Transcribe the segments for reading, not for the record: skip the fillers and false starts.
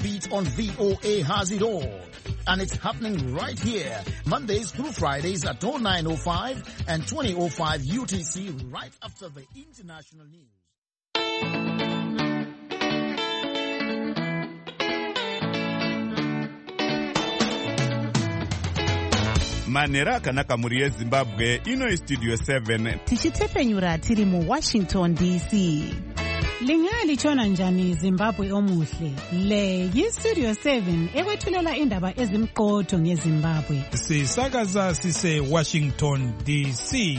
Heartbeat on VOA has it all. And it's happening right here, Mondays through Fridays at 09:05 and 20:05 UTC, right after the international news. Manera akanaka muri yeZimbabwe ino Studio 7 tichitepfenyura tiri mu Washington DC. Lingali chona njani Zimbabwe omuhle. Le yi-Studio 7 ekwethulela indaba ezimqotho ngeZimbabwe. Sisakaza sise Washington DC.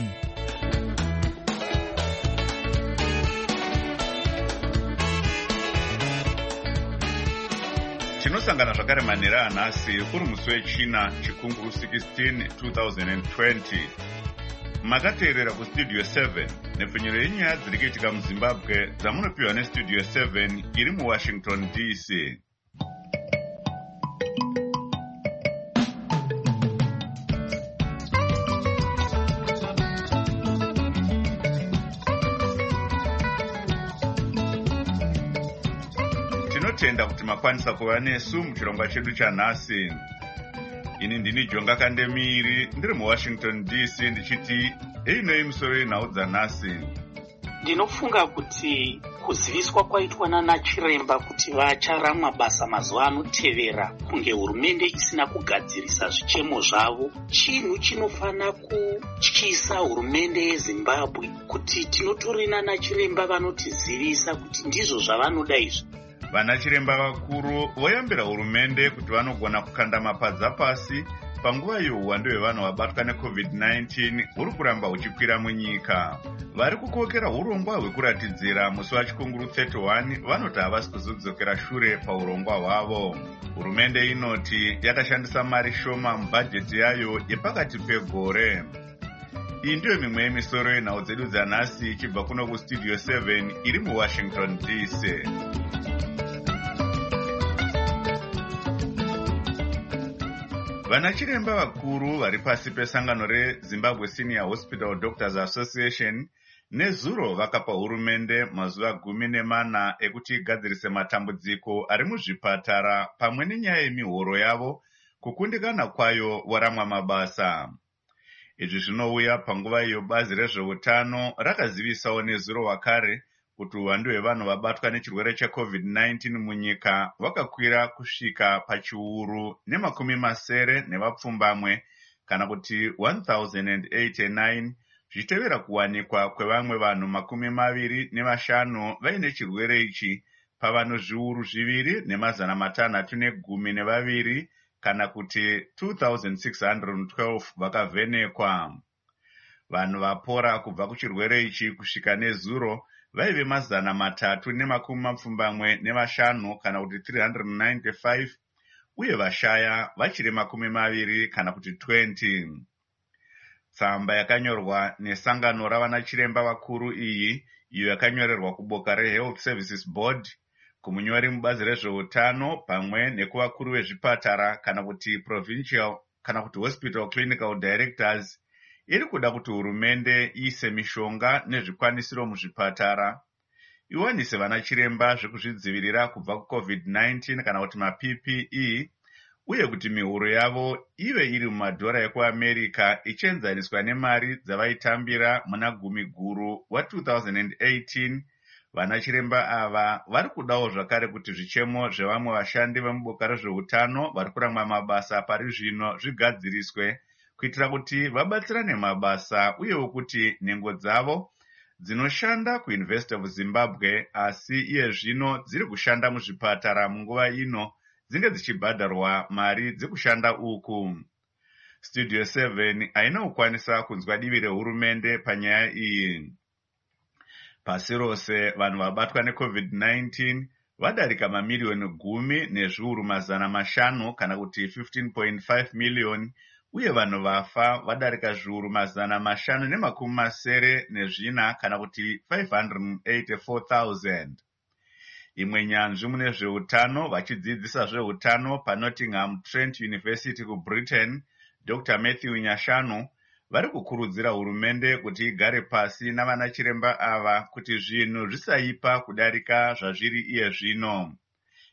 tinosangana zvakare manhera anhasi uri musi wechina chikunguru 16 2020. Makateerera kuStudio 7 nepfenyuro yenyaya dziri kuitika muZimbabwe dzamunopiwa neStudio 7 iri muWashington DC. Tinotenda kuti makwanisa kuva nesu muchirongwa chedu chanhasi. Ini ndini Jonga Kandemiri ndiri muWashington DC ndichiti einoi musoro yenhau dzanhasi. Ndinofunga kuti kuziviswa kwaitwa nana Chiremba kuti vacharamwa basa mazuva anotevera kunge hurumende isina kugadzirisa zvichemo zvavo chinhu chinofana kutyisa hurumende yeZimbabwe kuti tinotori nana Chiremba vanotizivisa kuti ndizvo zvavanoda izvi. Vana Chiremba vakuru voyambira hurumende kuti vanogona kukanda mapadza pasi panguva yehuhwando hwevanhu vabatwa neCovid-19 huri kuramba huchikwira munyika. Vari kukokera urongwa hwekuratidzira musi wachikunguru 31 vanoti havasi kuzodzokera shure paurongwa hwavo. Hurumende inoti yakashandisa mari shoma mubhajeti yayo yepakati pegore. Iyi ndiyo mimwe yemisoro yenhau dzedu dzanhasi ichibva kuno kuStudio 7 iri muWashington DC. Vana Chiremba vakuru vari pasi pesangano reZimbabwe Senior Hospital Doctors Association nezuro vakapa hurumende mazuva 14 ekuti igadzirise matambudziko ari muzvipatara pamwe nenyaya yemihoro yavo kukundikana kwayo waramwa mabasa. Izvi zvinouya panguva iyo bazi rezveutano rakazivisawo nezuro wakare kuti uwandu hwevanhu vabatwa nechirwere cheCovid-19 munyika vakakwira kusvika pachiuru nemakumi masere nevapfumbamwe kana kuti 1089 zvichitevera kuwanikwa kwevamwe vanhu 25 vaine chirwere ichi pavanhu zviuru 2,612 kana kuti 2612 vakavhenekwa. Vanhu vapora kubva kuchirwere ichi kusvika nezuro vaive 325 kana kuti 395 uye vashaya vachiri 20 kana kuti 20. Tsamba yakanyorwa nesangano ravana Chiremba vakuru iyi iyo yakanyorerwa kuboka reHealth Services Board, kumunyori mubazi rezveutano pamwe nekuvakuru vezvipatara kana kuti provincial kana kuti hospital clinical directors iri kuda kuti hurumende iise mishonga nezvikwanisiro muzvipatara, iwanise vana Chiremba zvekuzvidzivirira kubva kuCovid-19 kana kuti maPPE, uye kuti mihoro yavo ive iri mumadhora ekuAmerica ichienzaniswa nemari dzavaitambira muna gumi guru wa2018. Vana Chiremba ava vari kudawo zvakare kuti zvichemo zvevamwe vashandi vemuboka rezveutano vari kuramwa mabasa pari zvino zvigadziriswe kuitira kuti vabatsirane mabasa uyewo kuti nhengo dzavo dzinoshanda kuUniversity of Zimbabwe asi iye zvino dziri kushanda muzvipatara munguva ino dzinge dzichibhadharwa mari dzekushanda uku. Studio 7 haina kukwanisa kunzwa divi rehurumende panyaya iyi. Pasi rose vanhu vabatwa neCovid-19 vadarika mamiliyoni 10,500 kana kuti 15.5 million, uye vanhu vafa vadarika zviuru 574 kana kuti 584,000. Imwe nyanzvi mune zveutano vachidzidzisa zveutano paNottingham Trent University kuBritain, Dr. Matthew Nyashanu, vari kukurudzira hurumende kuti igare pasi navana Chiremba ava kuti zvinhu zvisaipa kudarika zvazviri iye zvino.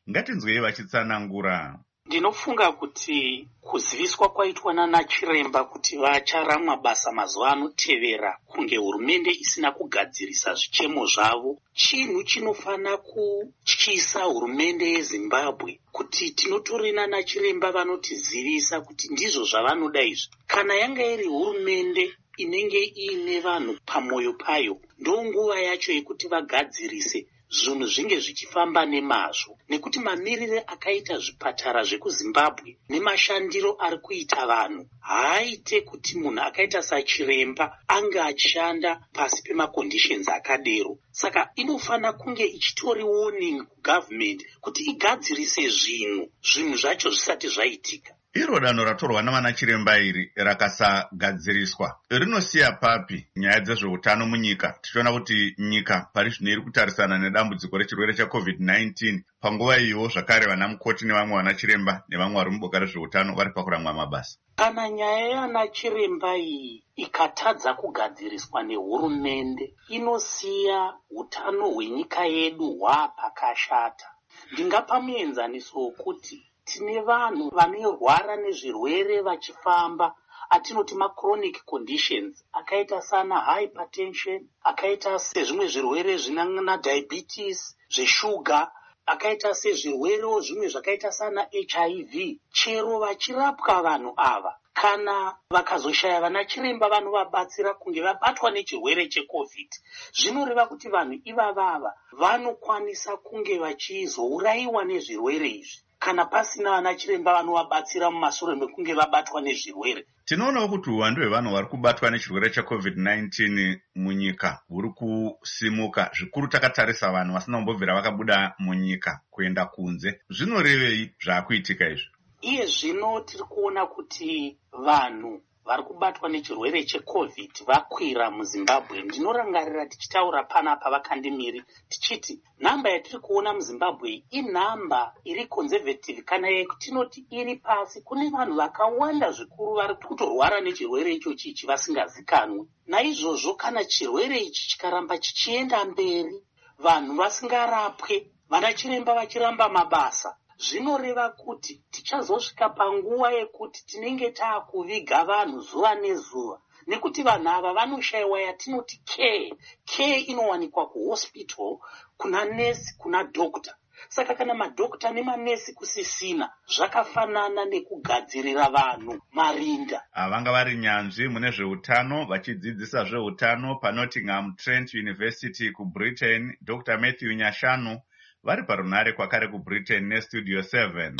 Ngatinzwei vachitsanangura. Ndinofunga kuti kuziviswa kwaitwa nanachiremba kuti vacharamwa basa mazuva anotevera kunge hurumende isina kugadzirisa zvichemo zvavo, chinhu chinofana kutyisa hurumende yeZimbabwe kuti tinotorina nachiremba vanotizivisa kuti ndizvo zvavanoda izvi. Kana yanga iri hurumende inenge iine vanhu pamwoyo payo, ndonguva yacho yekuti vagadzirise zvinhu zvinge zvichifamba nemazvo, nekuti mamirire akaita zvipatara zvekuZimbabwe nemashandiro ari kuita vanhu haaite kuti munhu akaita sachiremba ange achishanda pasi pemaconditions akadero. Saka inofana kunge ichitori warning kugovernment kuti igadzirise zvinhu zvacho zvisati zvaitika. Iro danho ratorwa navanachiremba iri rakasagadziriswa rinosiya papi nyaya dzezveutano munyika? Tichiona kuti nyika pari zvino iri kutarisana nedambudziko rechirwere cheCovid-19. Panguva iyo zvakare vana mukoti nevamwe vanachiremba nevamwe vari muboka rezveutano vari pakuramwa mabasa. Kana nyaya yanachiremba iyi ikatadza kugadziriswa nehurumende, inosiya utano hwenyika yedu hwaapakashata. Ndingapa muenzaniso wokuti tine vanhu vanorwara nezvirwere vachifamba atinoti machronic conditions, akaita sana hypertension, akaita sezvimwe zvirwere zvinana diabetes, zveshuga, akaita sezvirwere zvimwe zvakaita sana HIV. Chero vachirapwa vanhu ava, kana vakazoshaya vanachiremba vanovabatsira kunge vabatwa nechirwere cheCovid, zvinoreva kuti vanhu ivavava vanokwanisa kunge vachizourayiwa nezvirwere izvi kana pasina vanachiremba vanovabatsira mumashure mekunge vabatwa nezvirwere. Tinoonawo kuti uwandu hwevanhu vari kubatwa nechirwere cheCovid-19 munyika huri kusimuka zvikuru takatarisa vanhu vasina kumbobvira vakabuda munyika kuenda kunze. Zvinorevei zvaakuitika izvi? Iye zvino tiri kuona kuti vanhu vari kubatwa nechirwere cheCovid vakwira muZimbabwe. Ndinorangarira tichitaura panapa vakandimiri tichiti nhamba yatiri kuona muZimbabwe inhamba iri conservative, kana tinoti iri pasi. Kune vanhu vakawanda zvikuru vari kutorwara nechirwere ichochi ichi vasingazikanwi. Naizvozvo kana chirwere ichi chikaramba chichienda mberi, vanhu vasingarapwe, vanachiremba vachiramba mabasa, zvinoreva kuti tichazosvika panguva yekuti tinenge taakuviga vanhu zuva nezuva, nekuti vanhu ava vanoshayiwa yatinoti care. Care inowanikwa kuhospital, kuna nesi, kuna dokta. Saka kana madokta nemanesi kusisina, zvakafanana nekugadzirira vanhu marinda. Vanga vari nyanzvi mune zveutano vachidzidzisa zveutano paNottingham Trent University kuBritain, Dr. Matthew Nyashanu vari parunhare kwakare kuBritain neStudio 7.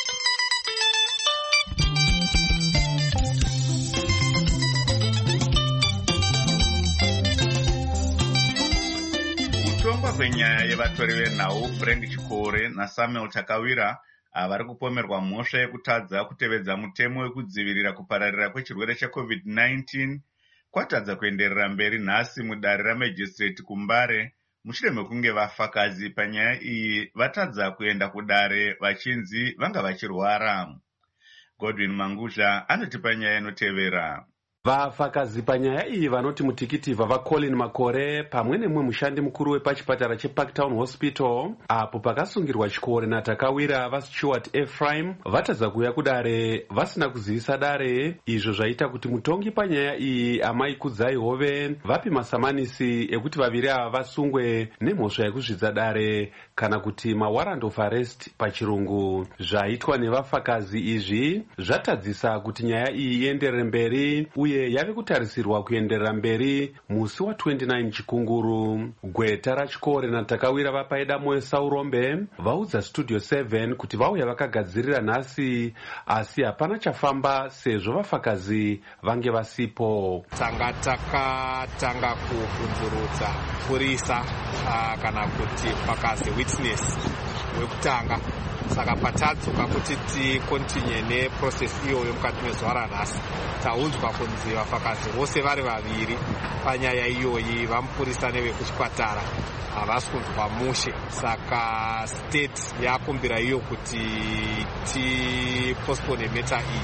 Kutongwa kwenyaya yevatori venhau Frank Chikore naSamuel Takawira vari kupomerwa mhosva yekutadza kutevedza mutemo wekudzivirira kupararira kwechirwere cheCovid-19 kwatadza kuenderera mberi nhasi mudare raMajistrate kuMbare, mushure mekunge vafakazi panyaya iyi vatadza kuenda kudare vachinzi vanga vachirwara. Godwin Manguzha anotipa nyaya inotevera. Vafakazi panyaya iyi vanoti mutikiti vavaColin Makore pamwe nemumwe mushandi mukuru wepachipatara cheParktown Hospital apo pakasungirwa Chikore naTakawira vaStuart Ephraim vatadza kuuya kudare vasina kuzivisa dare, izvo zvaita kuti mutongi panyaya iyi Amai Kudzai Hove vapi masamanisi ekuti vaviri ava vasungwe nemhosva yekuzvidza dare kana kuti mawarrant of arrest pachirungu. Zvaitwa nevafakazi izvi zvatadzisa kuti nyaya iyi ienderere mberi uye yave kutarisirwa kuenderera mberi musi wa29 Chikunguru. Gweta raChikore naTakawira vapaida moyo Saurombe vaudza Studio 7 kuti vauya vakagadzirira nhasi asi hapana chafamba sezvo vafakazi vange vasipo. Tanga takatanga kubvunzurudza purisa kana kuti pakazi witness wekutanga, saka patadzoka kuti tikontinue neprocess iyoyo mukati mezuva ranhasi taunzwa kunzi vafakazi vose vari vaviri panyaya iyoyi vamupurisa nevekuchipatara havasi kunzwa mushe, saka state yakumbira iyo kuti tipostpone meta iyi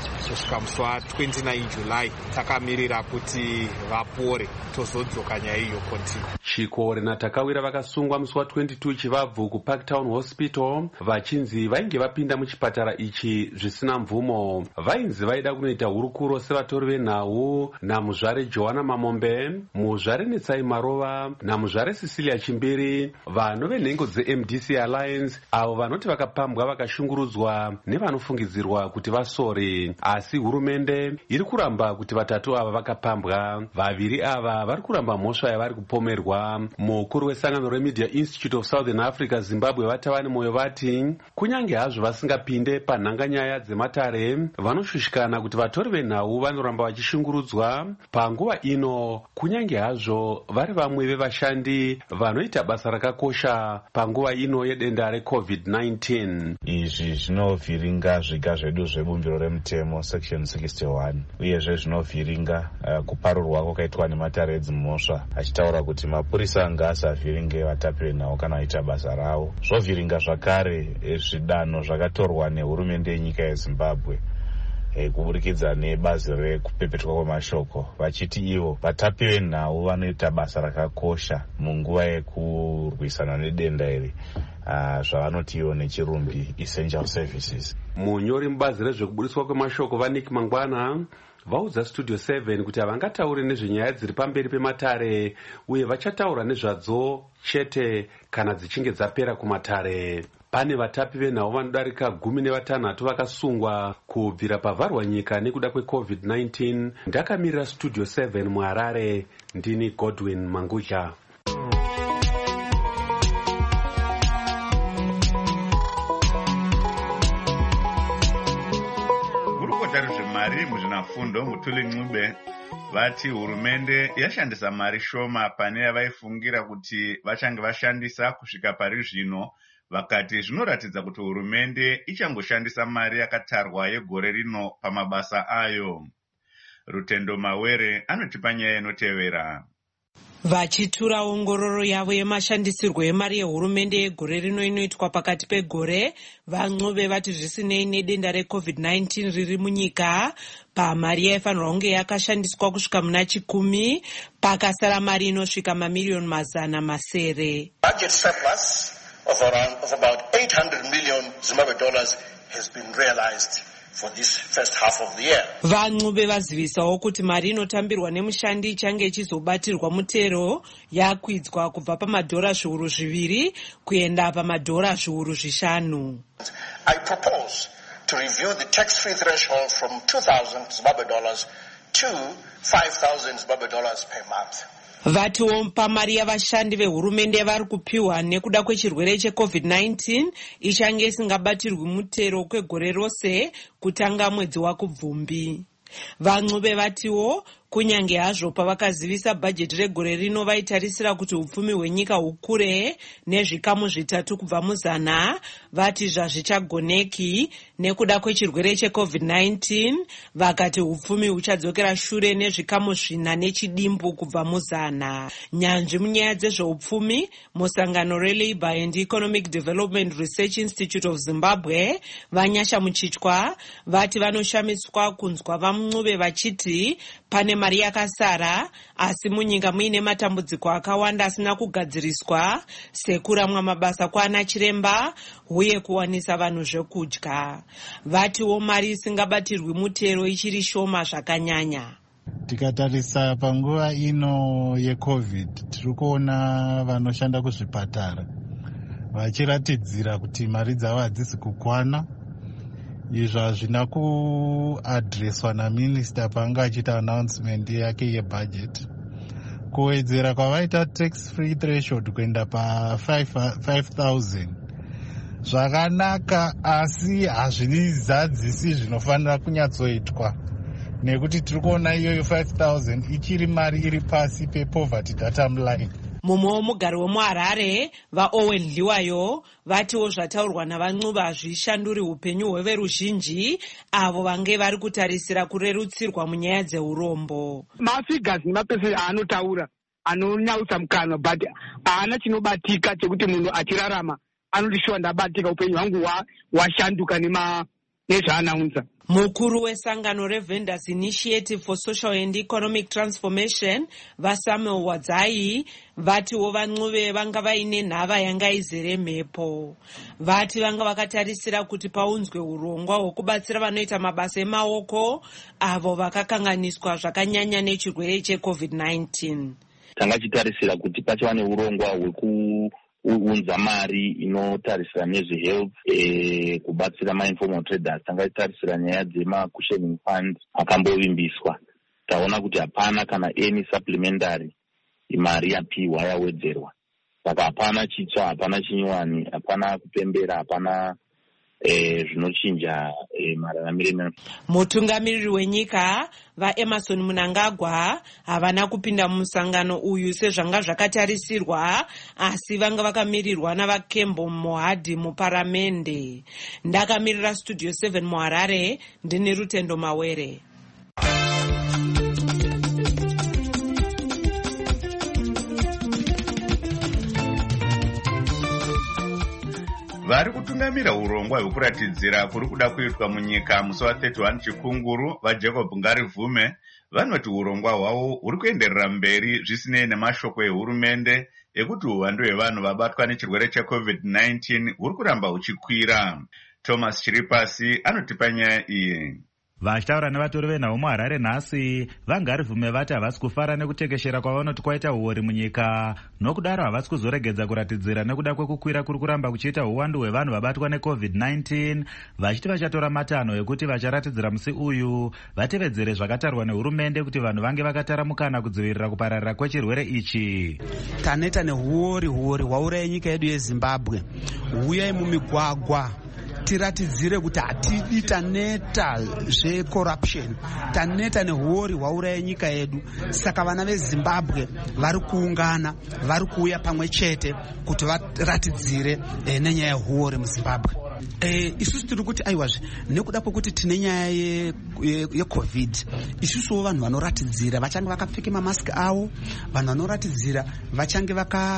kusvika musi wa29 July takamirira kuti vapore tozodzoka nyaya iyo kontinua. Chikore naTakawira vakasungwa musi wa22 Chivabvu kuParktown Hospital vachinzi vainge vapinda muchipatara ichi zvisina mvumo. Vainzi vaida kunoita hurukuro sevatori venhau namuzvare Johanna Mamombe, muzvare Netsai Marova namuzvare Cecilia Chimbiri, vanhu venhengo dzeMDC Alliance avo vanoti vakapambwa vakashungurudzwa nevanofungidzirwa kuti vasori, asi hurumende iri kuramba kuti vatatu ava vakapambwa. Vaviri ava vari kuramba mhosva yavari kupomerwa. Mukuru wesangano reMedia Institute of Southern Africa Zimbabwe vatava nemwoyo vati kunyange hazvo vasingapinde panhanganyaya dzematare vanoshushikana kuti vatori venhau vanoramba vachishungurudzwa panguva ino, kunyange hazvo vari vamwe vevashandi vanoita basa rakakosha panguva ino yedenda reCovid-19. Izvi zvinovhiringa zviga zvedu zvebumbiro remutemo section 61 uyezve zvinovhiringa kuparurwa kwakaitwa nematare edzimhosva achitaura kuti mapurisa anga asavhiringe vatapi venhau kana vaita basa ravo. Zvovhiringa zvakare zvidanho zvakatorwa nehurumende yenyika yeZimbabwe kuburikidza nebazi rekupepetwa kwemashoko vachiti ivo vatapi venhau vanoita basa rakakosha munguva yekurwisana nedenda iri, zvavanoti ivo nechirumbi essential services. Munyori mubazi rezvekubudiswa kwemashoko vaNick Mangwana vaudza Studio 7 kuti havangatauri nezvenyaya dziri pamberi pematare uye vachataura nezvadzo chete kana dzichinge dzapera kumatare. Pane vatapi venhau vanodarika 16 vakasungwa kubvira pavharwa nyika nekuda kweCovid-19. Ndakamirira Studio 7 muHarare, ndini Godwin Manguja. Mari muzvinafundo Mutuli Ncube vati hurumende yashandisa mari shoma pane yavaifungira kuti vachange vashandisa kusvika pari zvino. Vakati zvinoratidza kuti hurumende ichangoshandisa mari yakatarwa yegore rino pamabasa ayo. Rutendo Mawere anotipa nyaya inotevera. Vachitura ongororo yavo yemashandisirwo emari yehurumende yegore rino inoitwa pakati pegore, vaNcube vati zvisinei nedenda reCovid-19 riri munyika, pamari yaifanirwa kunge yakashandiswa kusvika muna 10 pakasara mari inosvika mamiliyoni 700. Budget surplus of about 800 million Zimbabwe dollars has been realized for this first half of the year. VaNcube vazivisawo kuti mari inotambirwa nemushandi ichange ichizobatirwa mutero yakwidzwa kubva pamadhora zviuru 2 kuenda pamadhora zviuru 5. I propose to review the tax-free threshold from 2,000 Zimbabwe dollars to 5,000 Zimbabwe dollars per month. Vatiwo pamari yavashandi vehurumende vari kupiwa nekuda kwechirwere cheCovid-19 ichange isingabatirwi mutero kwegore rose kutanga mwedzi waKubvumbi. VaNcube vatiwo kunyange hazvo pavakazivisa bhajeti regore rino vaitarisira kuti upfumi hwenyika hukure nezvikamu 3 kubva mu100, vati zvazvichagoneki nekuda kwechirwere cheCovid-19. Vakati upfumi huchadzokera shure nezvikamu 4 nechidimbu kubva mu100. Nyanzvi munyaya dzezveupfumi musangano reLabour and Economic Development Research Institute of Zimbabwe Vanyasha Muchitwa vati vanoshamiswa kunzwa vaNcube vachiti pane mari yakasara asi munyika muine matambudziko akawanda asina kugadziriswa sekuramwa mabasa kwaana chiremba uye kuwanisa vanhu zvekudya. Vatiwo mari isingabatirwi mutero ichiri shoma zvakanyanya. Tikatarisa panguva ino yeCovid tiri kuona vanoshanda kuzvipatara vachiratidzira kuti mari dzavo hadzisi kukwana. Izvo hazvina kuadreswa naminista paanga achiita announcement yake yebudget. Kuwedzera kwavaita tax free threshold kuenda pa 5,000 zvakanaka, asi hazvizadzisi zvinofanira kunyatsoitwa nekuti tiri kuona iyoyo 5,000 ichiri mari iri pasi pepoverty datum line. Mumwe womugari wemuHarare vaOwen Liwayo vatiwo zvataurwa navaNcube hazvishanduri upenyu hweveruzhinji avo vange vari kutarisira kurerutsirwa munyaya dzeurombo. Mafigures nemapesenti aanotaura anonyautsa mukanwa, but haana chinobatika chekuti munhu achirarama anoti shuwa ndabatika, upenyu hwangu hwashanduka nezvaanaunza. Mukuru wesangano reVendors Initiative for Social and Economic Transformation vaSamuel Wadzai vatiwo van'uve vanga vaine nhava yanga izere mhepo. Vati vanga vakatarisira kuti paunzwe urongwa hwekubatsira vanoita mabasa emaoko avo vakakanganiswa zvakanyanya nechirwere cheCovid-19. Tanga chitarisira kuti pachava neurongwa hwekuunza mari inotarisira nezvehealth, kubatsira mainformal traders. Tanga chitarisira nyaya dzemacushioning fund akambovimbiswa. Taona kuti hapana kana any supplementary mari yapiwa yawedzerwa. Saka hapana chitsva, hapana chinyuwani, hapana kupembera, hapana zvinochinja mararamiro. Mutungamiriri wenyika vaEmerson Mnangagwa havana kupinda mumusangano uyu sezvanga zvakatarisirwa, asi vanga vakamirirwa navaKembo Mohadhi muparamende. Ndakamirira Studio 7 muHarare, ndini Rutendo Mawere. Vari kutungamira urongwa hwekuratidzira kuri kuda kuitwa munyika musi wa31 Chikunguru vaJacob Ngarivume vanoti urongwa hwavo huri kuenderera mberi zvisinei nemashoko ehurumende ekuti uwandu hwevanhu vabatwa nechirwere cheCovid-19 huri kuramba huchikwira. Thomas Chiripasi anotipa nyaya iyi. Vachitaura nevatori venhau muHarare nhasi, vaNgarivume vati havasi kufara nekutekeshera kwavanoti kwaita uori munyika, nokudaro havasi kuzoregedza kuratidzira nekuda kwekukwira kuri kuramba kuchiita uwandu hwevanhu vabatwa neCovid-19, vachiti vachatora matanho ekuti vacharatidzira musi uyu vatevedzere zvakatarwa nehurumende kuti vanhu vange vakataramukana kudzivirira kupararira kwechirwere ichi. Taneta nehuori hwauraya nyika yedu yeZimbabwe, huyai mumigwagwa tiratidzire kuti hatidi taneta zvecorruption, taneta nehuori hwauraya nyika yedu. Saka vana veZimbabwe vari kuungana, vari kuuya pamwe chete kuti varatidzire nenyaya yehuori muZimbabwe. Isusu tiri kuti aiwazve nekuda kwekuti tine nyaya yeCovid, isusuwo vanhu vanoratidzira vachange vakapfeka mamaski avo, vanhu vanoratidzira vachange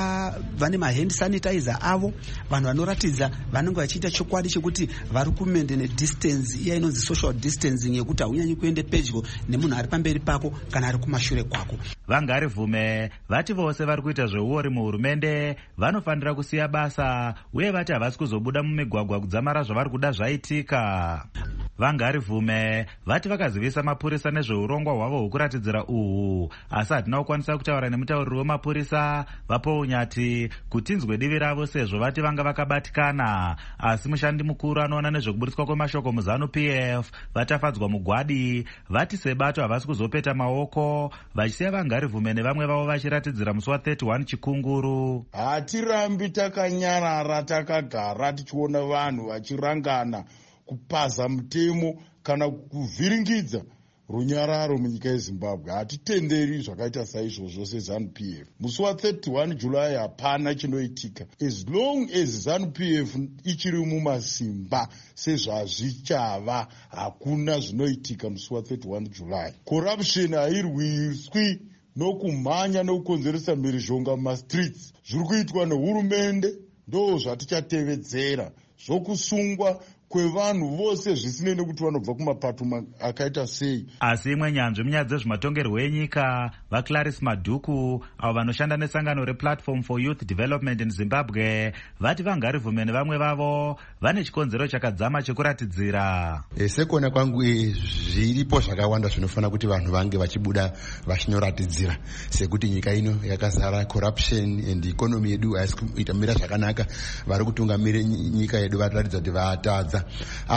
vane mahand sanitizer avo, vanhu vanoratidza vanenge vachiita chokwadi chekuti vari kumaintain distance iya inonzi social distancing, yekuti haunyanyi kuende pedyo nemunhu ari pamberi pako kana ari kumashure kwako. VaNgarivume vati vose vari kuita zveuori muhurumende vanofanira kusiya basa, uye vati havasi kuzobuda mumigwagwa kudzamara zvavari kuda zvaitika. VaNgarivume vati vakazivisa mapurisa nezveurongwa hwavo hwokuratidzira uhu, asi hatina kukwanisa kutaura nemutauriri wemapurisa vaPounyati kuti inzwe divi ravo sezvo vati vanga vakabatikana. Asi mushandi mukuru anoona nezvekuburitswa kwemashoko muZANU-PF vatafadzwa mugwadi vati sebato havasi kuzopeta maoko, vachisiya vaNgarivume nevamwe vavo vachiratidzira musi wa31 Chikunguru. Hatirambi takanyarara takagara tichiona vanhu vachirangana kupaza mutemo kana kuvhiringidza runyararo munyika yeZimbabwe. Hatitenderi zvakaita saizvozvo seZANU-PF. Musi wa31 July hapana chinoitika. As long as ZANU-PF ichiri mumasimba sezvazvichava, hakuna zvinoitika musi wa31 July. Corruption hairwiswi nokumhanya nokukonzeresa mhirizhonga mumastreets. Zviri kuitwa nehurumende ndo zvatichatevedzera, zvokusungwa kwevanhu vose zvisinei nekuti vanobva kumapato akaita sei. Asi imwe nyanzvi munyaya dzezvematongerwo enyika vaClarice Madhuku avo vanoshanda nesangano rePlatform for Youth Development in Zimbabwe vati vaNgarivume nevamwe vavo vane chikonzero chakadzama chekuratidzira. Sekuona kwangu zviripo zvakawanda zvinofanira kuti vanhu vange vachibuda vachinyoratidzira, sekuti nyika ino yakazara corruption and economy yedu haisi kuitamira zvakanaka, vari kutungamira nyika yedu vataratidza kuti vatadza.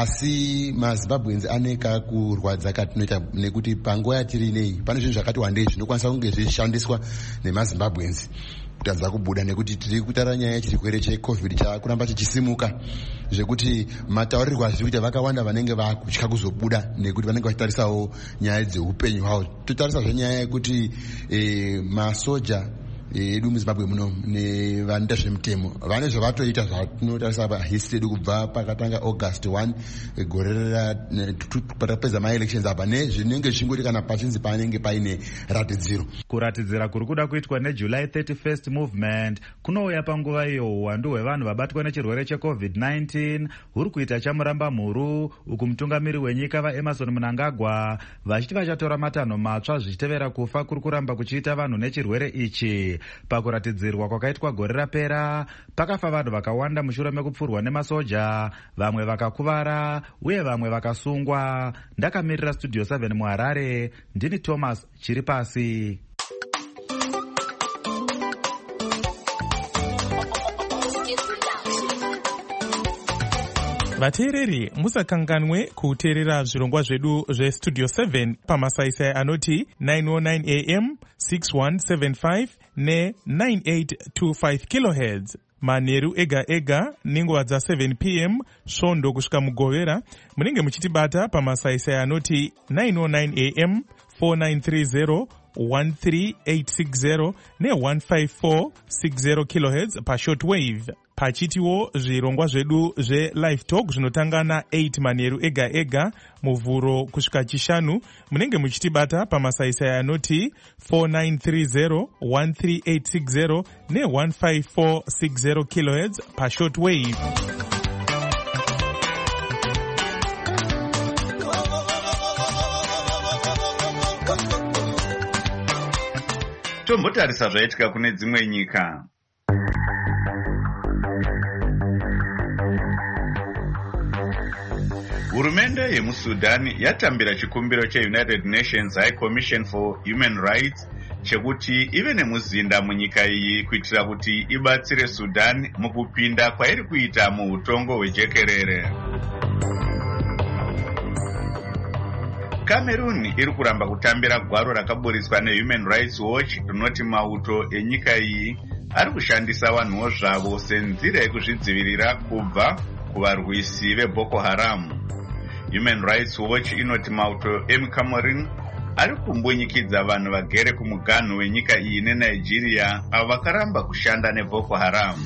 Asi maZimbabweans aneka kurwadza katinoita nekuti panguva yatiri inei pane zvinhu zvakati wandei zvinokwanisa kunge zvishandiswa nemaZimbabweans kutadza kubuda, nekuti tiri kutaura nyaya yechirwere cheCovid chakuramba chichisimuka, zvekuti mataurirwo azviri kuita vakawanda vanenge vakutya kuzobuda nekuti vanenge vachitarisawo nyaya dzeupenyu hwavo. Totarisazve nyaya yekuti masoja edu muzimbabwe muno nevanoita zvemutemo vane zvavatoita zvatinotarisa pahistory yedu kubva pakatanga August 1 gore rapedza maelections apa nezvinenge zvichingoti kana pachinzi panenge paine ratidziro. Kuratidzira kuri kuda kuitwa neJuly 31st movement kunouya panguva iyo uwandu hwevanhu vabatwa nechirwere cheCovid-19 huri kuita chamuramba mhuru, uku mutungamiri wenyika vaEmmerson Mnangagwa vachiti vachatora matanho matsva zvichitevera kufa kuri kuramba kuchiita vanhu nechirwere ichi. Pakuratidzirwa kwakaitwa gore rapera pakafa vanhu vakawanda mushure mekupfurwa nemasoja, vamwe vakakuvara uye vamwe vakasungwa. Ndakamirira Studio 7 muHarare, ndini Thomas Chiripasi. Vateereri, musakanganwe kuteerera zvirongwa zvedu zvestudio 7 pamasaisai anoti 909 am 6175 ne9825 kHz manheru ega ega nenguva dza7 pm svondo kusvika mugovera. Munenge muchitibata pamasaisai anoti 909 am 4930 13860 ne15460 kHz pashortwave. Pachitiwo zvirongwa zvedu zve-live talk zvinotanga na8 manheru ega ega muvhuro kusvika chishanu. Munenge muchitibata pamasaisai anoti 4930 13860 ne15460 kHz pashortwave. Tombotarisa zvaitika kune dzimwe nyika. Hurumende yemuSudan yatambira chikumbiro cheUnited Nations High Commission for Human Rights chekuti ive nemuzinda munyika iyi kuitira kuti ibatsire Sudan mukupinda kwairi kuita muutongo hwejekerere. Cameroon iri kuramba kutambira gwaro rakaburiswa neHuman Rights Watch rinoti mauto enyika iyi ari kushandisa vanhuwo zvavo senzira yekuzvidzivirira kubva kuvarwisi veBoko Haram. Human Rights Watch inoti mauto emuCameroon ari kumbunyikidza vanhu vagere kumuganhu wenyika iyi neNigeria avo vakaramba kushanda neBoko Haram.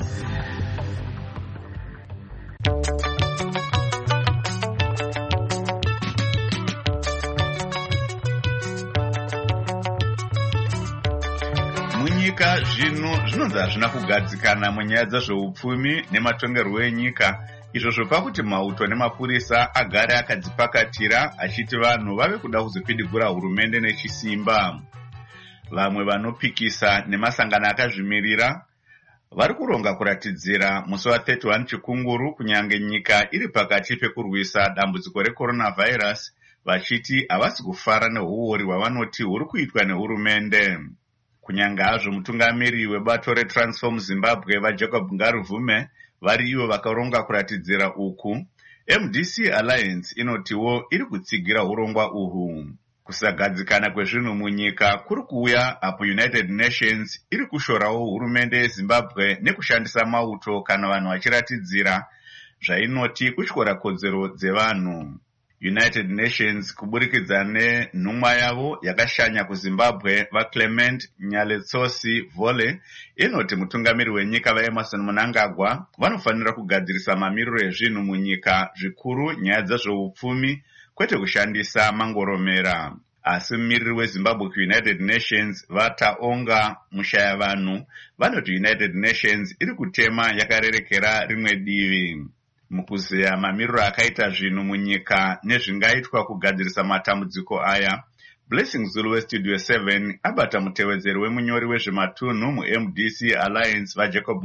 Munyika zvino zvinonzi hazvina kugadzikana munyaya dzezveupfumi nematongerwo enyika, izvo zvopa kuti mauto nemapurisa agare akadzipakatira achiti vanhu vave kuda kuzopidigura hurumende nechisimba. Vamwe vanopikisa nemasangano akazvimirira vari kuronga kuratidzira musi wa31 Chikunguru kunyange nyika iri pakati pekurwisa dambudziko recoronavirus, vachiti havasi kufara neuori hwavanoti huri kuitwa nehurumende. Kunyange hazvo mutungamiri webato reTransform Zimbabwe vaJacob Ngaruvume vari ivo vakaronga kuratidzira uku, MDC Alliance inotiwo iri kutsigira urongwa uhu. Kusagadzikana kwezvinhu munyika kuri kuuya apo United Nations iri kushorawo hurumende yeZimbabwe nekushandisa mauto kana vanhu vachiratidzira zvainoti kutyora kodzero dzevanhu. United Nations kuburikidza nenhumwa yavo yakashanya kuZimbabwe vaClement Nyaletsosi Vole inoti mutungamiri wenyika vaEmmerson Mnangagwa vanofanira kugadzirisa mamiriro ezvinhu munyika, zvikuru nyaya dzezveupfumi kwete kushandisa mangoromera. Asi mumiriri weZimbabwe kuUnited Nations vataonga mushaya vanhu vanoti United Nations iri kutema yakarerekera rimwe divi. Mukuzeya mamiriro akaita zvinhu munyika nezvingaitwa kugadzirisa matambudziko aya, Blessing Zulu weStudio 7 abata mutevedzeri wemunyori wezvematunhu muMDC Alliance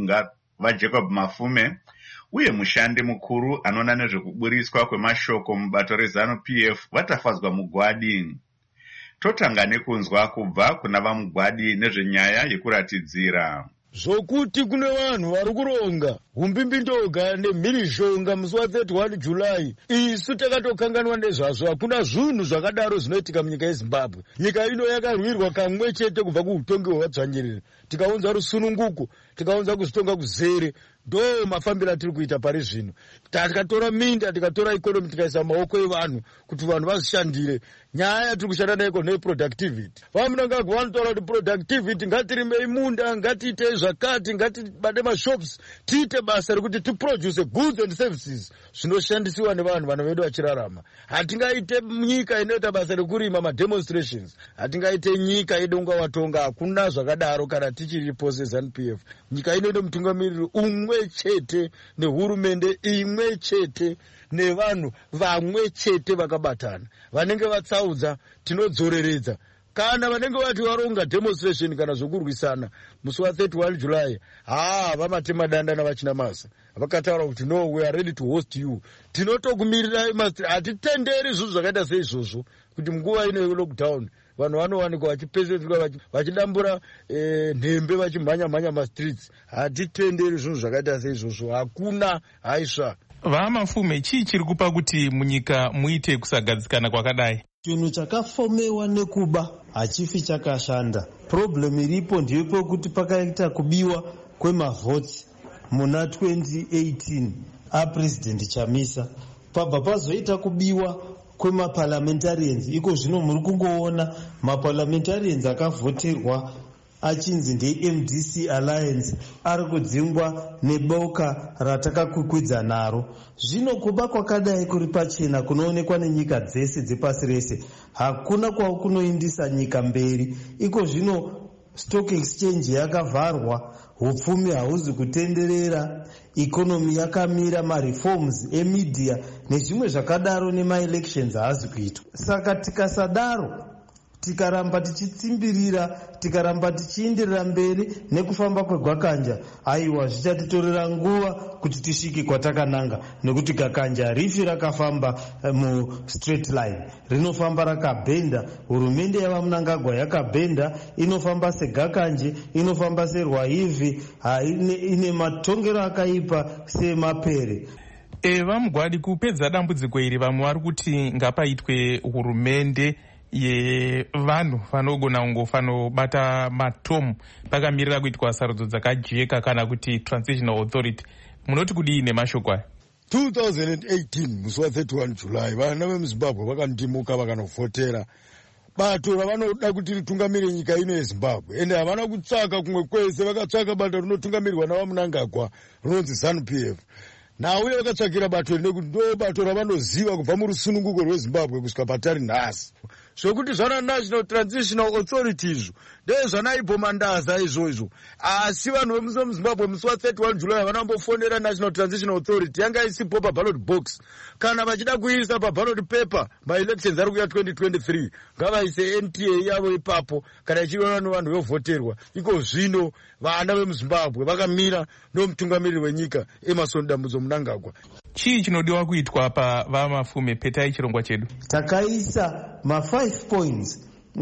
vaJacob Mafume uye mushandi mukuru anoona nezvekuburiswa kwemashoko mubato reZANU-PF vatafadzwa mugwadi. Totanga nekunzwa kubva kuna vamugwadi nezvenyaya yekuratidzira. Zvokuti kune vanhu vari kuronga umbimbindoga nemhirishonga musi wa31 July, isu takatokanganwa nezvazvo. Hakuna zvinhu zvakadaro zvinoitika munyika yeZimbabwe. Nyika ino yakarwirwa kamwe chete kubva kuutongi hwavadzvanyiriri, tikaunza rusununguko, tikaunza kuzvitonga kuzere. ndo mafambiro atiri kuita pari zvino. Tikatora minda, tikatora ikonomi, tikaisa maoko evanhu kuti vanhu vazishandire. Nyaya yatiri kushanda naiko neproductivity. Vamunangagwa vanotaura kuti productivity, ngatirimei munda, ngatiite zvakati, ngatibade mashops, tiite basa rekuti tiproduce goods and services zvinoshandisiwa nevanhu vana vedu vachirarama. Hatingaite nyika inoita basa rekurima mademonstrations, hatingaite nyika yedonga watonga, hakuna zvakadaro kana tichiri pose ZANU-PF. Nyika inoita mutungamiriri umwe chete nehurumende imwe chete nevanhu vamwe chete vakabatana. Vanenge vatsaudza tinodzoreredza. Kana vanenge vati varonga demonstration kana zvokurwisana musi wa 31 July, vamatema danda navachina masa. Vakataura kuti no, we are ready to host you. Tinotokumirirai, hatitenderi zvinhu zvakaita seizvozvo kuti munguva ino yelockdown vanhu vanowanikwa vachipezerwa vachidambura nhembe vachimhanya mastreets. Hatitenderi zvinhu zvakaita seizvozvo, hakuna haisva. Vamafume, chii chiri kupa kuti munyika muite kusagadzikana kwakadai? Chinhu chakafomewa nekuba hachifi chakashanda. Problem iripo ndeyepekuti pakaita kubiwa kwemavhoti muna 2018 aPresident Chamisa, pabva pazoita kubiwa kwemaparliamentarians. Iko zvino muri kungoona maparliamentarians akavhoterwa achinzi ndeMDC Alliance ari kudzingwa neboka ratakakwikwidzana naro. Zvino kuba kwakadai kuri pachena kunoonekwa nenyika dzese dzepasi rese. Hakuna kwakunoindisa nyika mberi. Iko zvino stock exchange yakavharwa, hupfumi hauzi kutenderera, ikonomi yakamira, mareforms emedia nezvimwe zvakadaro nemaelections haazi kuitwa. Saka tikasadaro, tikaramba tichitsimbirira, tikaramba tichienderera mberi nekufamba kwegwakanja, aiwa zvichatitorera nguva kuti tisvike kwatakananga, nekuti gakanja rifi rakafamba mu straight line, rinofamba rakabhenda. Hurumende yavaMnangagwa yakabhenda, inofamba segakanje, inofamba serwaivhi, ine matongero akaipa semapere. Vamugwadi, kupedza dambudziko iri vamwe vari kuti ngapaitwe hurumende yevanhu vanogona kungofanobata matomu pakamirira kuitwa sarudzo dzakajeka kana kuti transitional authority. Munoti kudii nemashoko aya? 2018 musi wa 31 July vana vemuZimbabwe vakandimuka vakanofotera bato ravanoda kuti ritungamire nyika ino yeZimbabwe, ende havana kutsvaka kumwe kwese. Vakatsvaka bato rinotungamirirwa navaMnangagwa rinonzi ZANU-PF. Nauye vakatsvakira bato nekuti ndo bato ravanoziva kubva murusununguko rweZimbabwe kusvika patari nhasi. Zvokuti zvana National Transitional Authority izvo ndezvanaipo mandaza izvozvo. Asi vanhu vemuZimbabwe musi wa 31 July vanambofonera National Transitional Authority, yanga isipo paballot box. Kana vachida kuisa paballot paper maelections ari kuya 2023, ngavaise NTA yavo ipapo kana ichiona nevanhu vovhoterwa. Iko zvino vana vemuZimbabwe vakamira nomutungamiriri wenyika Emmerson Dambudzo Mnangagwa. Chii chinodiwa kuitwa pavamafume? Petai chirongwa chedu. Takaisa ma5 points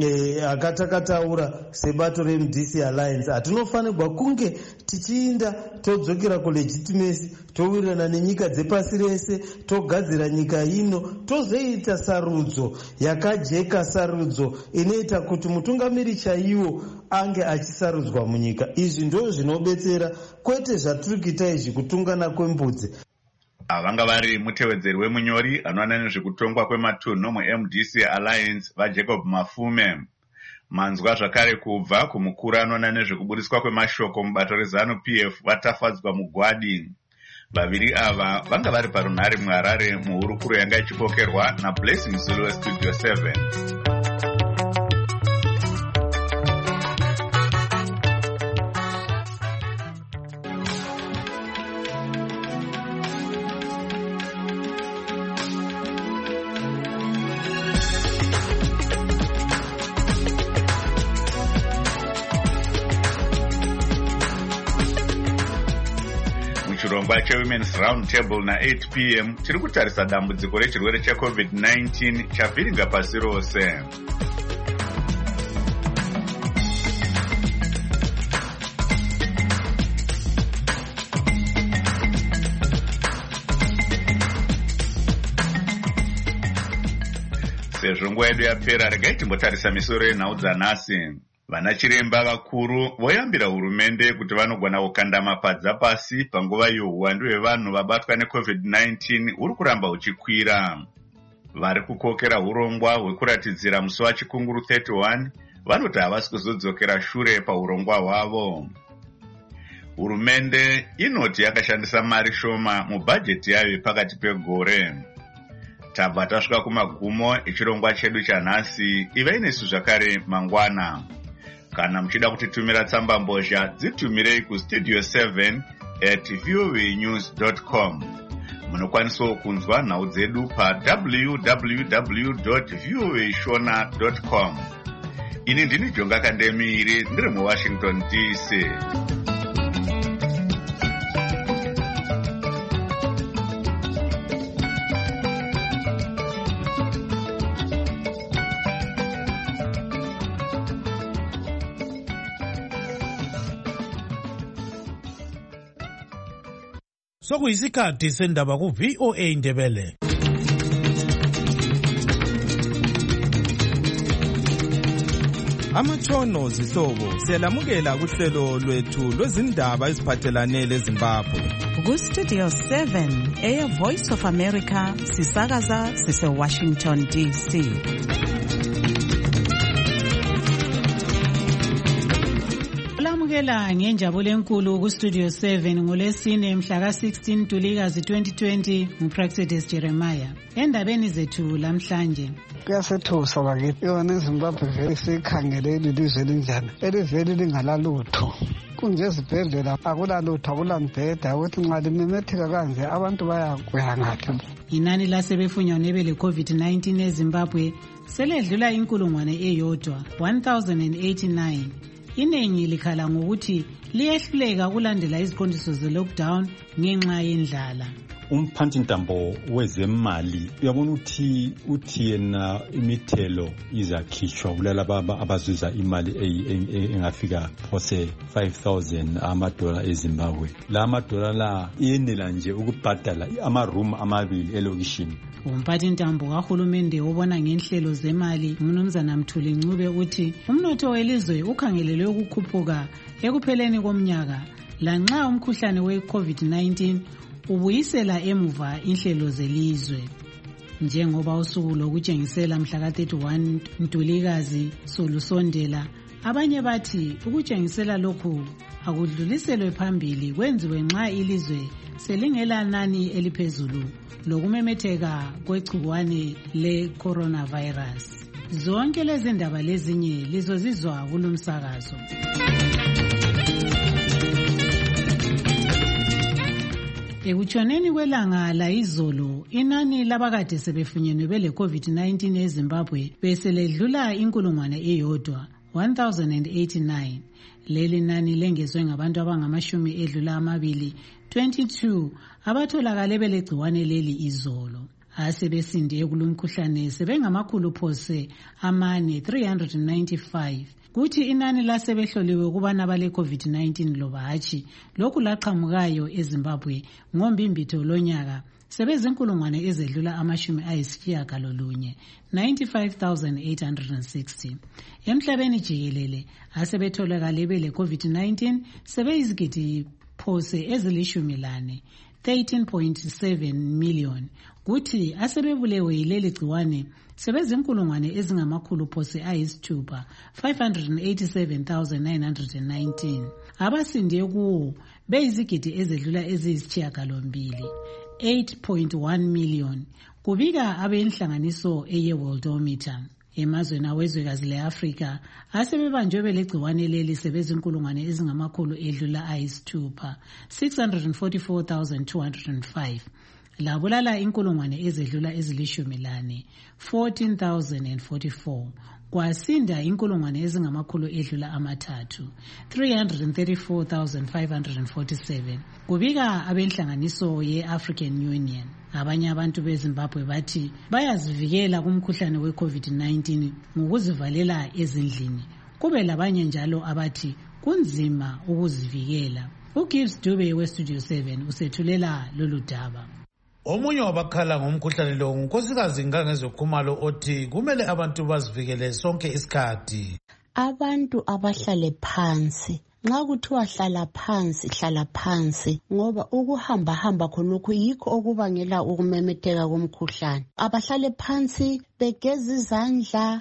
akatakataura sebato reMDC Alliance. Hatinofanirwa kunge tichiinda todzokera kulegitimacy, towirirana nenyika dzepasi rese, togadzira nyika ino, tozoita sarudzo yakajeka, sarudzo inoita kuti mutungamiri chaiwo ange achisarudzwa munyika. Izvi ndo zvinobetsera, kwete zvatiri kuita izvi kutungana kwembudzi. Vanga vari mutevedzeri wemunyori anoona nezvekutongwa kwematunhu muMDC Alliance vaJacob Mafume. Manzwa zvakare kubva kumukuru anoona nezvekubudiswa kwemashoko mubato reZANU-PF vatafadzwa Mugwadi. Vaviri ava vanga vari parunhare muHarare muhurukuro yanga ichipokerwa naBlessing Zulu weStudio 7. Chirongwa cheWomen's Round Table na8 p.m. chiri kutarisa dambudziko rechirwere cheCovid-19 chavhiringa pasi rose. Sezvo nguva yedu yapera, regai timbotarisa misoro yenhau dzanhasi. Vanachiremba vakuru voyambira hurumende kuti vanogona kukanda mapadza pasi panguva youwandu hwevanhu vabatwa neCovid-19 huri kuramba huchikwira. Vari kukokera urongwa hwekuratidzira musi wachikunguru 31 vanoti havasi kuzodzokera shure paurongwa hwavo. Hurumende inoti yakashandisa mari shoma mubhajeti yayo pakati pegore. Tabva tasvika kumagumo echirongwa chedu chanhasi. Ivai nesu zvakare mangwana. Kana muchida kutitumira tsamba mbozha dzitumirei kustudio 7@voanews.com. Munokwanisawo kunzwa nhau dzedu www.voashona.com. Ini ndini Jonga Kandemiri ndiri muWashington DC. Sokuyisikhathi sendaba ku VOA Ndebele. Amatshono zihlobo siyalamukela kuhlelo lwethu lwezindaba eziphathelane leZimbabwe. Ku Studio 7 Air Voice of America sisakaza sise Washington DC. Lamukela ngenjabulo enkulu ku Studio 7 ngolesine mhla ka-16 Ntulikazi 2020 nguPraxedis Jeremiah. Endabeni zethu lamhlanje. Kuyasethusa bakithi yona iZimbabwe vele sikhangele ilizwe elinjani elivele lingalalutho. Kunje ezibhedlela akulalutho akulambheda ukuthi nxa limemetheka kanje abantu bayakuya ngaphi. Inani lasebefunyanwe bele COVID-19 eZimbabwe seledlula inkulungwane eyodwa 1089. Iningi likhala ngokuthi liyehluleka kulandela iziqondiso ze-lockdown ngenxa yendlala. Umphathintambo wezemali uyabona uthi yena imithelo izakhishwa kulalaba abazuza imali engafika phose 5,000 amadola eZimbabwe. La amadola la iyenela nje ukubhadala ama-room amabili elokishini. Umphathintambo kahulumende obona ngenhlelo zemali uMnumzana Mthuli Ncube uthi umnotho welizwe ukhangelelwe ukukhuphuka ekupheleni komnyaka lanxa umkhuhlane we-COVID-19 ubuyisela emuva inhlelo zelizwe. Njengoba usuku lokutshengisela mhla ka-31 Ntulikazi solusondela, abanye bathi ukutshengisela lokhu akudluliselwe phambili kwenziwe nxa ilizwe selingela nani eliphezulu lokumemetheka kwegcikwane le-coronavirus. Zonke lezi ndaba lezinye lizozizwa kulumsakazo. Ekutshoneni kwelanga la izolo, inani labakade sebefunyenwe bele COVID-19 eZimbabwe beseledlula inkulungwane eyodwa 1089. Leli nani lengezwe ngabantu abangamashumi edlula amabili 22 abatholakale belegciwane leli izolo. Asebesinde kulumkhuhlane sebengamakhulu phose amane 395. Kuthi inani lasebehloliwe kubana bale COVID-19 loba hatshi lokhu laqhamukayo eZimbabwe ngombimbitho lonyaka sebezinkulungwane ezedlula amashumi ayisitshiyagalolunye 95,860. Emhlabeni jikelele asebetholakale bele COVID-19 sebeyizigidi phose ezilishumi 13.7 million. Kuthi asebebulewe yileli gciwane sebezinkulungwane ezingamakhulu phose ayisithupha 587,919. Abasinde kuwo beyizigidi ezedlula eziyisitshiyagalombili 8.1 million. Kubika abenhlanganiso eye-Worldometer. Emazweni awezwekazi le-Afrika asebebanjwe belegciwane leli sebezinkulungwane ezingamakhulu edlula ayisithupha 644,205. Labulala inkulungwane ezedlula ezilishumi 14,044. Kwasinda inkulungwane ezingamakhulu edlula amathathu 334,547. Kubika abenhlanganiso ye-African Union. Abanye abantu beZimbabwe bathi bayazivikela kumkhuhlane we-COVID-19 ngokuzivalela ezindlini. Kube labanye njalo abathi kunzima ukuzivikela. uGibbs Dube weStudio 7 usethulela lolu daba. Omunye wabakhala ngomkhuhlane lo unkosikazi Ngangezo Khumalo othi kumele abantu bazivikele sonke isikhathi. abantu abahlale phansi. Nxa kuthiwa hlala phansi ngoba ukuhamba khonokho yikho okubangela ukumemetheka komkhuhlane. Abahlale phansi begeza izandla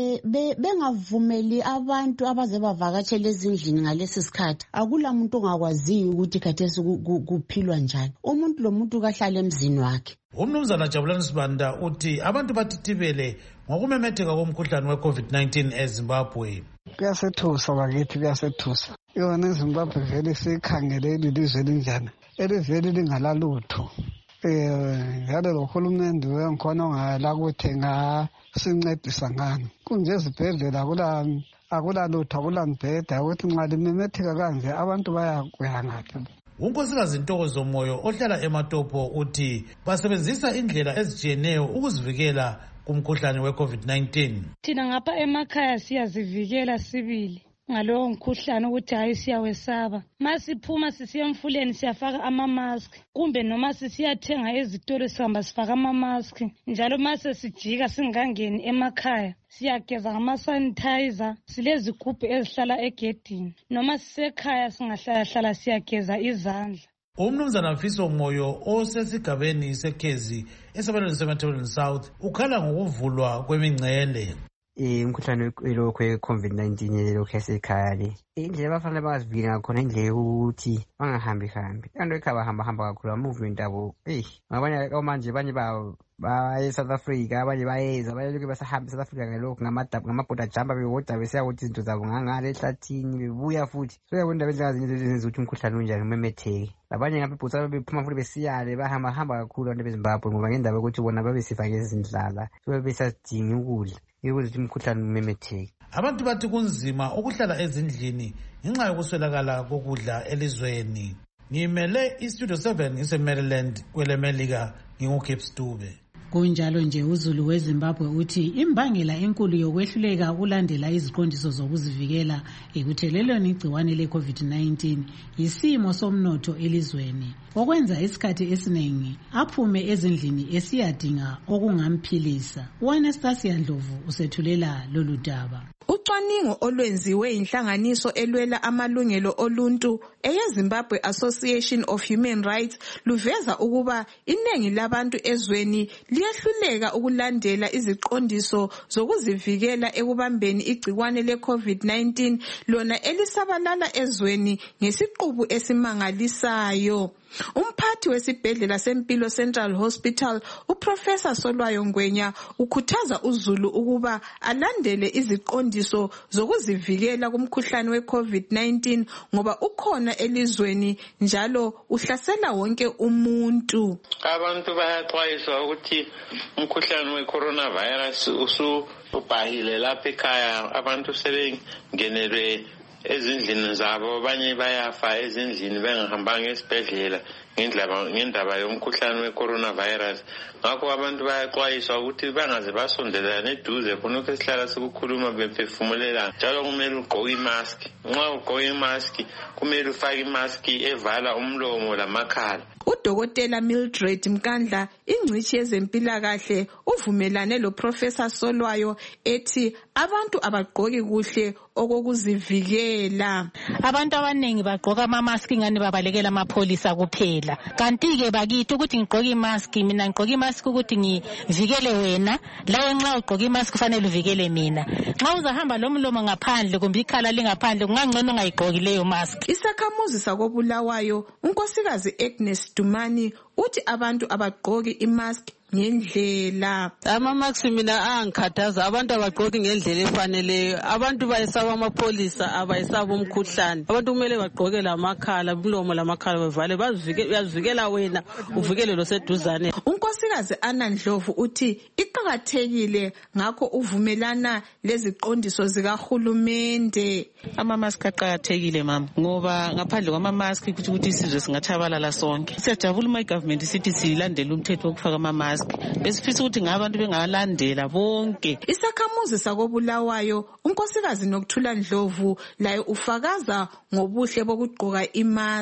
bengavumeli abantu abaze bavakatshela ezindlini ngalesi sikhathi. Akula muntu ongakwaziyo ukuthi khathesi kuphilwa njani. Umuntu lomuntu kahlale emzini wakhe. Umnumzana Jabulani Sibanda uthi abantu bathithibele ngokumemetheka komkhuhlane we-COVID-19 eZimbabwe. Kuyasethusa bakithi, kuyasethusa. Yona iZimbabwe vele sikhangele ilizwe elinjani, elivele lingalalutho. Ngale lo hulumende wenkhona ongala ukuthi ngasincedisa ngani. Kunje ezibhedlela akula lutho, akula mbheda ukuthi nxa limemetheka kanje abantu bayakuya ngaphi. uNkosikazi Ntokozo Moyo ohlala eMatopo uthi basebenzisa indlela ezitshiyeneyo ukuzivikela kumkhuhlane we-COVID-19. Thina ngapha emakhaya siyazivikela sibili ngalowo mkhuhlane ukuthi hayi siyawesaba. Masiphuma sisiya emfuleni siyafaka ama-mask, kumbe noma sisiyathenga ezitolo sihamba sifaka ama-mask. Njalo mase sijika singangeni emakhaya siyageza ngama-sanitizer, silezigubhu ezihlala egedini. Noma sisekhaya singahlala siyageza izandla. Umnumzana Mfiso Moyo osesigabeni seKhezi esabelweni seMatebeleni South ukhala ngokuvulwa kwemingcele. Umkhuhlane we-COVID-19 lokhu esekhaya le. Indlela abafanele bazivikela ngakhona indlela yokuthi bangahambi. Kanti ekhaya bahamba kakhulu movement abo. Ngabanye manje banye baya South Africa, abanye bayeza, abanye lokhu basahamba South Africa ngalokhu ngamabhoda jumper bewoda besiya ukuthi izinto zabo ngangale ehlathini bebuya futhi. So yabona benzazinto ezenza ukuthi umkhuhlane unjani umemetheke. Labanye ngabe ibhutsa bephuma futhi besiyale bahamba kakhulu abantu beZimbabwe ngoba ngendaba ukuthi bona babesifake izindlala. So besadinga ukudla ukuthi umkhuhlane umemetheke. Abantu bathi kunzima ukuhlala ezindlini ngenxa yokuswelakala kokudla elizweni. Ngimele iStudio 7 ngise-Maryland kwelemelika nginguKip Stube. Kunjalo nje uZulu weZimbabwe uthi imbangela enkulu yokwehluleka ukulandela iziqondiso zokuzivikela ekuthelelweni igciwane le-COVID-19 isimo somnotho elizweni, okwenza isikhathi esiningi aphume ezindlini esiyadinga okungamphilisa. U-Anastasia Ndlovu usethulela lolu daba. Ucwaningo olwenziwe inhlanganiso elwela amalungelo oluntu eyeZimbabwe Association of Human Rights luveza ukuba iningi labantu ezweni liyehluleka ukulandela iziqondiso zokuzivikela ekubambeni igciwane le-COVID-19 lona elisabalala ezweni ngesiqubu esimangalisayo. Umphathi wesibhedlela sempilo Central Hospital uProfessor Solwayo Ngwenya ukhuthaza uZulu ukuba alandele iziqondiso zokuzivikela kumkhuhlane we-COVID-19 ngoba ukhona elizweni njalo uhlasela wonke umuntu. Abantu bayaxwayiswa ukuthi umkhuhlane we-coronavirus usubhahile lapha ekhaya, abantu sebengenelwe ezindlini zabo, abanye bayafa ezindlini bengahambanga esibhedlela ngendaba yomkhuhlane we-coronavirus. Ngakho abantu bayaxwayiswa ukuthi bangaze basondelana eduze khonokho esihlala sikukhuluma bephefumulela. Njalo kumele ugqoke imask. Nxa ugqoke imask kumele ufake imask evala umlomo lamakhala. Udokotela Mildred Mkandla, ingcitshi yezempilakahle, uvumelane loProfessor Solwayo ethi abantu abagqoki kuhle okokuzivikela. Abantu abanengi bagqoka ama-mask ngani babalekela amapholisa kuphela. Kanti-ke bakithi ukuthi ngigqoke imask, mina ngigqoke imask ukuthi ngivikele wena, lawe nxa ugqoke imask kufanele uvikele mina. Nxa uzahamba lomlomo ngaphandle kumbe ikhala lingaphandle kungangcono ungayigqoki leyo mask. Isakhamuzi sakoBulawayo unkosikazi Agnes Dumani uthi abantu abagqoki imask ngendlela. Ama-mask mina angikhathaza, abantu abagqoki ngendlela efaneleyo. Abantu bayesaba amapholisa, abayesaba umkhuhlane. Abantu kumele bagqoke lamakhala, umlomo lamakhala bevale, bazivikela wena, uvikele loseduzane. Unkosikazi Anandlovu uthi iqakathekile ngakho uvumelana leziqondiso zikahulumende. Ama-mask aqakathekile mama, ngoba ngaphandle kwama-mask ukuthi isizwe singatshabalala sonke. Siyajabula uma igovernment sithi silandele umthetho wokufaka ama-mask. Besifisa ukuthi ngabantu bengalandela bonke. Isakhamuzi sakoBulawayo unkosikazi Nokuthula Ndlovu laye ufakaza ngobuhle bokugqoka imask.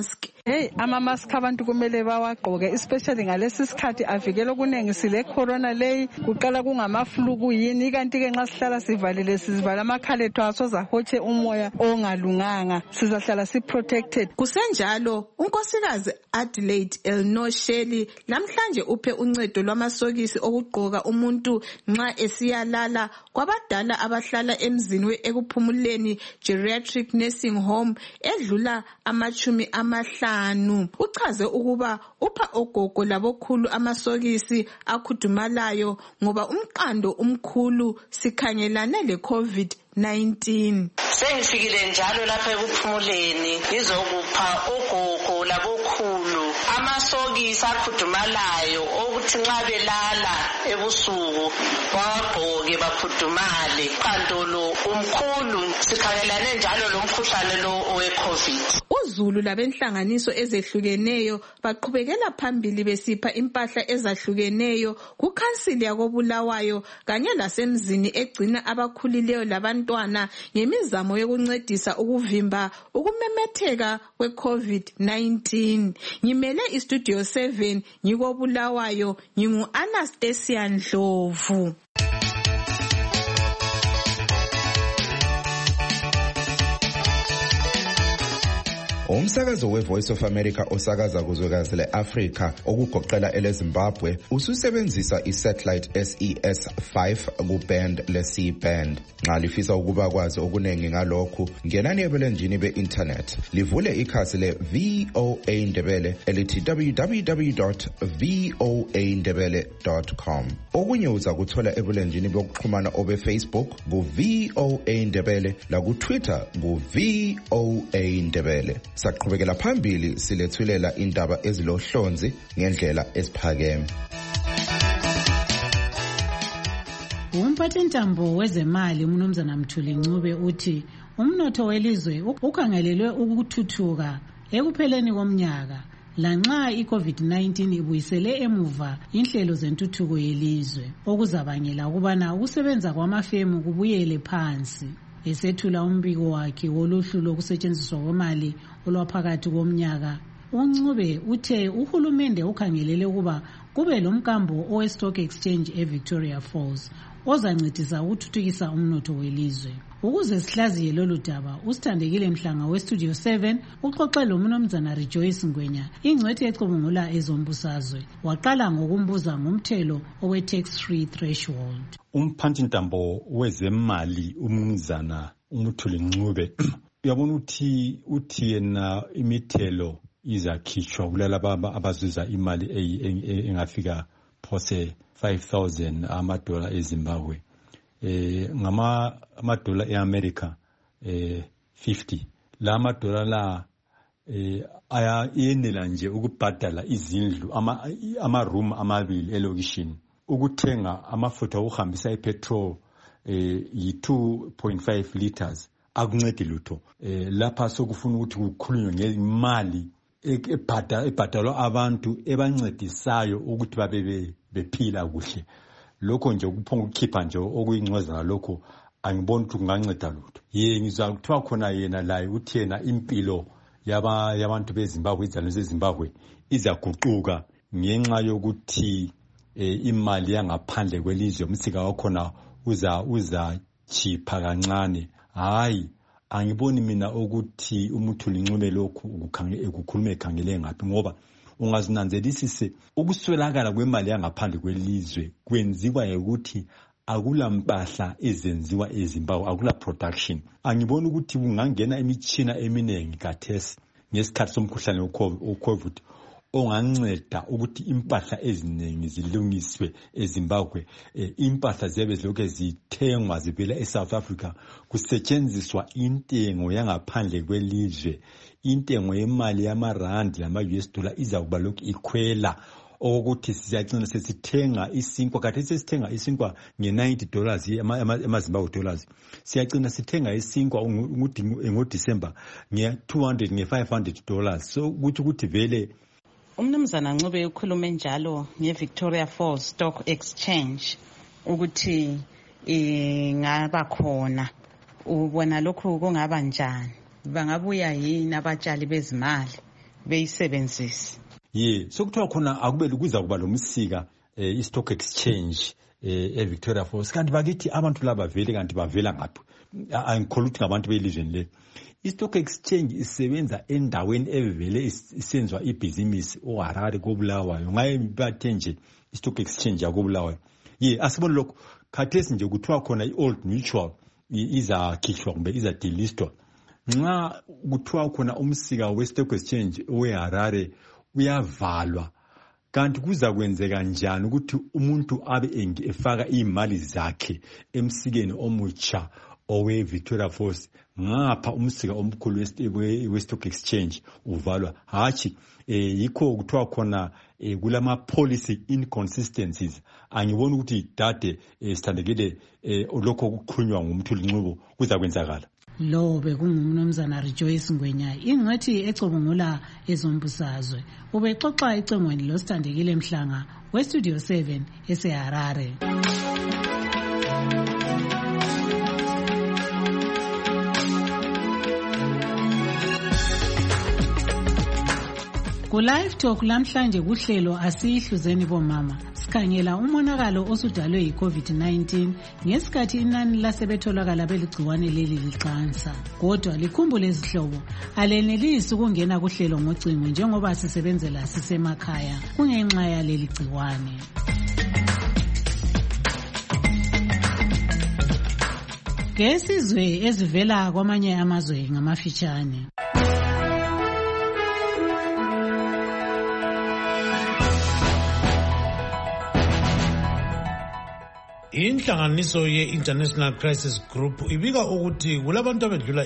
hey ama-mask abantu kumele bawagqoke especially ngalesi sikhathi avikela okuningi sile corona leyi kuqala kungama-flu kuyini kanti-ke nxa sihlala sivalile sizivala amakhala ethu asozahotshe umoya ongalunganga sizahlala si-protected. Kusenjalo unkosikazi Adelaide Elnosheli namhlanje uphe uncedo lwamasokisi okugqoka umuntu nxa esiyalala kwabadala abahlala emzini ekuphumuleni geriatric nursing home edlula 50. Uchaze ukuba upha ogogo labokhulu amasokisi akhudumalayo ngoba umqando umkhulu sikhangelane le-COVID-19. Sengifikile njalo lapha ekuphumuleni ngizokupha ogogo labokhulu amasokisi akhudumalayo ukuthi nxa belala ebusuku bawagqoke bakhudumale. Umqando lo umkhulu sikhangelane njalo lomkhuhlane lo owe-COVID. UZulu labenhlanganiso ezehlukeneyo baqhubekela phambili besipha impahla ezahlukeneyo kukhansili yakoBulawayo kanye lasemzini egcina abakhulileyo labantwana ngemizamo yokuncedisa ukuvimba ukumemetheka kwe-COVID-19. Ngimele iStudio 7 ngikoBulawayo ngingu-Anastasia Ndlovu. Umsakazo weVoice of America osakaza kuzwekazi le-Afrika okugoqela eleZimbabwe ususebenzisa isatellite SES-5 kuband le-C-band. Nxa lifisa ukuba kwazi okunengi ngalokhu, ngenani ebulenjini be-internet. Livule ikhasi le-VOA Ndebele elithi www.voandebele.com. Okunye uza kuthola ebulenjini bokuxhumana obe-Facebook ku-VOA Ndebele laku-Twitter ku-VOA Ndebele. Saqhubekela phambili silethulela indaba ezilohlonzi ngendlela esiphakeme. Umphathintambo wezemali uMnumzana Mthuli Ncube uthi umnotho welizwe ukhangelelwe ukuthuthuka ekupheleni komnyaka lanxa iCovid-19 ibuyisele emuva inhlelo zentuthuko yelizwe okuzabangela ukubana ukusebenza kwamafemu kubuyele phansi. Esethula umbiko wakhe woluhlu lokusetshenziswa kwemali olwaphakathi komnyaka, uNcube uthe uhulumende ukhangelele ukuba kube lomkambo owe-stock exchange eVictoria Falls ozancedisa ukuthuthukisa umnotho welizwe. Ukuze sihlaziye lolu daba, uSithandekile Mhlanga weStudio 7 uxoxe loMnumzana Rejoice Ngwenya, ingcwethi ecubungula ezombusazwe. Waqala ngokumbuza ngomthelo owe-tax-free threshold. Umphathintambo wezemali uMnumzana Mthuli Ncube uyabona uthi yena imithelo izakhitshwa kulalabo abazuza imali engafika phose 5,000 amadola eZimbabwe. Ngama-dola eAmerica 50. La madola la ayenela nje ukubhadala izindlu ama-room amabili elokishini. Ukuthenga amafutha okuhambisa ipetrol yi-2.5 liters akuncedi lutho. Lapha sokufuna ukuthi kukhulunywe ngemali ebhadalwa abantu ebancedisayo ukuthi babe bephila kuhle. Lokho nje kuphonga ukukhipha nje okuyingcwezana lokho angiboni ukuthi kunganceda lutho. Ngizwa kuthiwa khona yena laye uthi yena impilo yabantu beZimbabwe, izizalwane zeZimbabwe izaguquka ngenxa yokuthi imali yangaphandle kwelizwe umsika wakhona uzachipha kancane. Hayi, angiboni mina ukuthi uMthuli Ncube lokhu ukukhuluma ekhangele ngaphi, ngoba ungazinanzelisise ukuswelakala kwemali yangaphandle kwelizwe kwenziwa ukuthi akula mpahla ezenziwa eZimbabwe, akula production. Angiboni ukuthi kungangena imitshina eminingi kathesi ngesikhathi somkhuhlane weCovid onganceda ukuthi impahla eziningi zilungiswe eZimbabwe. Impahla ziyabe zilokhu zithengwa zivela eSouth Africa kusetshenziswa intengo yangaphandle kwelizwe. Intengo yemali yamarandi lama-US dollar izakuba lokhu ikhwela ukuthi siyagcina sesithenga isinkwa. Kade sesithenga isinkwa nge-$90 ama-Zimbabwe dollars. Siyagcina sithenga isinkwa ngoDisemba nge-$200 nge-$500. So ukuthi vele Umnumzana Ncube ukhulume njalo ngeVictoria Falls Stock Exchange ukuthi ingaba khona. Ubona lokhu kungaba njani? Bangabuya yini abatshali bezimali beyisebenzise. Sokuthiwa khona akubeli kuza kuba lomsika i-stock exchange eVictoria Falls. Kanti bakithi abantu laba vele kanti bavela ngaphi? Angikholwa ukuthi ngabantu belizweni le. I-stock exchange isebenza endaweni evele isenzwa ibhizinisi oHarare koBulawayo. Ngaye bathe nje i-stock exchange yakoBulawayo. Asibone lokho. Khathesi nje kuthiwa khona i-Old Mutual izakhishwa kumbe izadelistwa. Nxa kuthiwa khona umsika we-stock exchange weHarare uyavalwa, kanti kuza kwenzeka njani ukuthi umuntu abe efaka imali zakhe emsikeni omutsha owe-Victoria Falls ngapha umsika omkhulu we-stock exchange uvalwa? Hatshi, yikho kuthiwa khona kulama-policy inconsistencies. Angiboni ukuthi dade sithandekile lokho okukhulunywa nguMthuli Ncube kuza kwenzakala. Lo bekungumnumzana Rejoice Ngwenya, ingcwethi ecubungula ezombusazwe. Ubexoxa ecengweni losithandekile Mhlanga weStudio 7 eseHarare. Ku-Live Talk lamhlanje kuhlelo asiyihluzeni bomama. Sikhangela umonakalo osudalwe yi-COVID-19 ngesikhathi inani lasebetholakala beligciwane leli liqansa. Kodwa likhumbule izihlobo, alenelisi ukungena kuhlelo ngocingo njengoba sisebenzela sisemakhaya kungenxa yaleli gciwane. Ngesizwe ezivela kwamanye amazwe ngamafitshane. Inhlanganiso ye-International Crisis Group ibika ukuthi kulabantu abedlula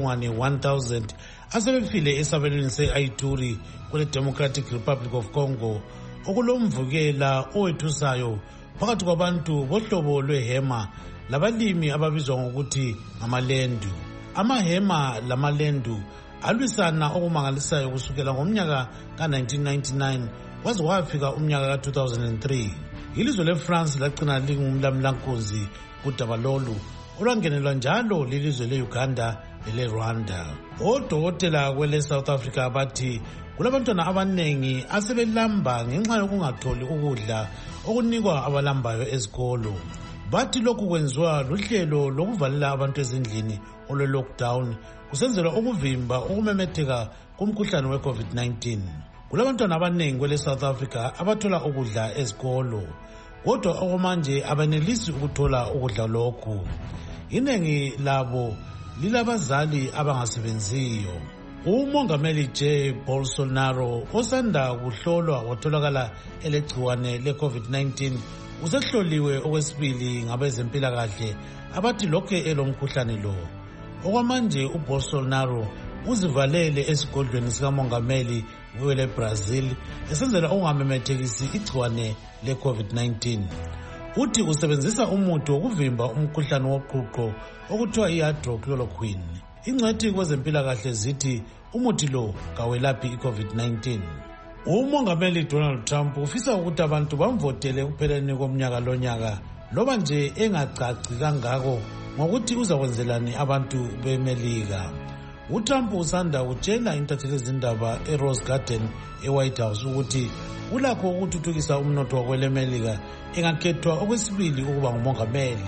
1,000 asebefile esabelweni se-Ituri kule Democratic Republic of Congo okulomvukela owethusayo phakathi kwabantu bohlobo lwehema labalimi ababizwa ngokuthi ngamalendu. Amahema lamalendu alwisana okumangalisayo kusukela ngomnyaka ka-1999 kwaze kwafika umnyaka ka-2003. Ilizwe leFrance lagcina lingumlamlankunzi kudaba lolu olwangenelwa njalo lilizwe leUganda neleRwanda. Odokotela kwele South Africa bathi kulabantwana abanengi asebelamba ngenxa yokungatholi ukudla okunikwa abalambayo ezikolo. Bathi lokhu kwenziwa luhlelo lokuvalela abantu ezindlini olwe-lockdown kusenzelwa ukuvimba ukumemetheka kumkhuhlane we-COVID-19. Kulabantwana abanengi kwele South Africa abathola ukudla ezikolo, kodwa okwamanje abenelisi ukuthola ukudla lokhu. Inengi labo lilabazali abangasebenziyo. Umongameli J. Bolsonaro osanda kuhlolwa watholakala elegciwane le-COVID-19 usehloliwe okwesibili ngabezempilakahle abathi lokhe elomkhuhlane lo. Okwamanje uBolsonaro uzivalele esigodlweni sikamongameli wele Brazil esenzela ukungamemethekisi igciwane le-COVID-19. Uthi usebenzisa umuthi wokuvimba umkhuhlane woqhuqho okuthiwa i-hydroxychloroquine. Ingcwethi kwezempilakahle zithi umuthi lo kawelaphi i-COVID-19. Umongameli Donald Trump ufisa ukuthi abantu bamvotele ekupheleni komnyaka lonyaka loba nje engacaci kangako ngokuthi uzakwenzelani abantu beMelika. uTrump usanda utshela intatheli zindaba eRose Garden eWhite House ukuthi ulakho ukuthuthukisa umnotho wakwelemelika engakhethwa okwesibili ukuba ngumongameli.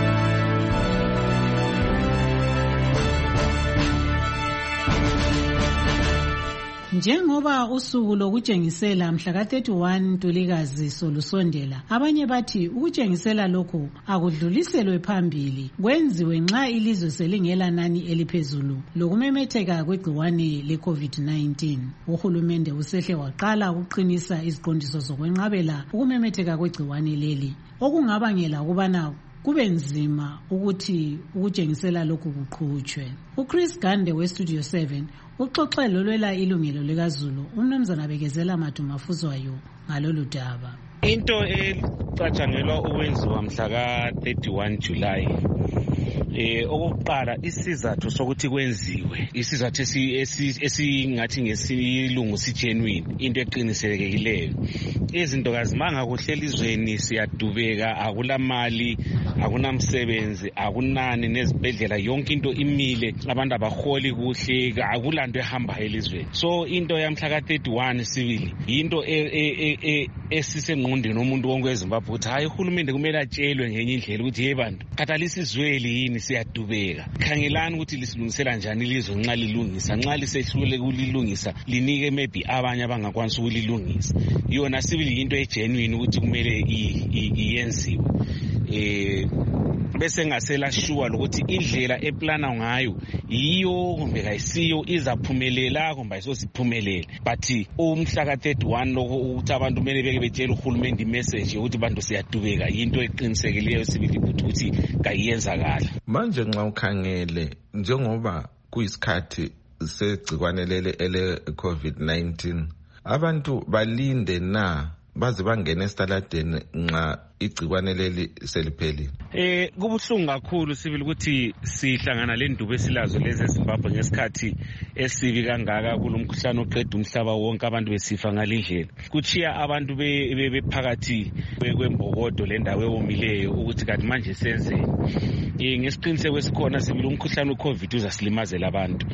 Njengoba usuku lokutshengisela mhla ka-31 Ntulikazi solusondela, abanye bathi ukutshengisela lokhu akudluliselwe phambili kwenziwe nxa ilizwe selingela nani eliphezulu lokumemetheka kwegciwane le-COVID-19. Uhulumende usehle waqala ukuqinisa iziqondiso zokwenqabela ukumemetheka kwegciwane leli, okungabangela ukubana kube nzima ukuthi ukutshengisela lokhu kuqhutshwe. uChris Gande weStudio 7 uxoxe lolwela ilungelo likaZulu umnumzana Bekezela Madumafuzwayo ngalolu daba. Into ecatshangelwa ukwenziwa mhla ka-31 July Okokuqala isizathu sokuthi kwenziwe isizathu esingathi ngesilungu sigenuine into eqinisekileyo. Izinto kazimanga kuhle elizweni siyadubeka, akulamali, akunamsebenzi, akunani nezibhedlela yonke into imile, abantu abaholi kuhle, akulanto ehamba elizweni. So into yamhla ka-31 sibili into esisengqondweni umuntu wonke weZimbabwe ukuthi hayi uhulumende kumele atshelwe ngenye indlela ukuthi hey bantu khathali sizweli yini siyadubeka, khangelani ukuthi lisilungisela njani ilizwe nxa lilungisa, nxa lisehlule kulilungisa linike maybe abanye abangakwanisa ukulilungisa. Yona sibili into egenuine ukuthi kumele iyenziwe. Bese ngasela sure ukuthi indlela eplana ngayo yiyo kumbe kayisiyo, izaphumelela kumbe ayisosiphumelele. But umhla ka-31 lokho ukuthi abantu kumele beke betshela uhulumende imessage yokuthi bantu siyadubeka into eqinisekileyo sibili ukuthi kayiyenzakala. Manje nxa ukhangele njengoba kuyisikhathi segcikwane lele ele COVID-19, abantu balinde na baze bangena esitaladeni nxa igcikwane leli seliphelile? Kubuhlungu kakhulu sibili ukuthi sihlangana le ndubo esilazo lezi eZimbabwe ngesikhathi esibi kangaka kulomkhuhlane oqeda umhlaba wonke, abantu besifa ngalindlela. Kuchiya abantu bephakathi kwembokodo le ndawo ewomileyo ukuthi kanti manje senzeni. Ngesiqiniseko esikhona sibili umkhuhlane weCovid uzasilimazela abantu.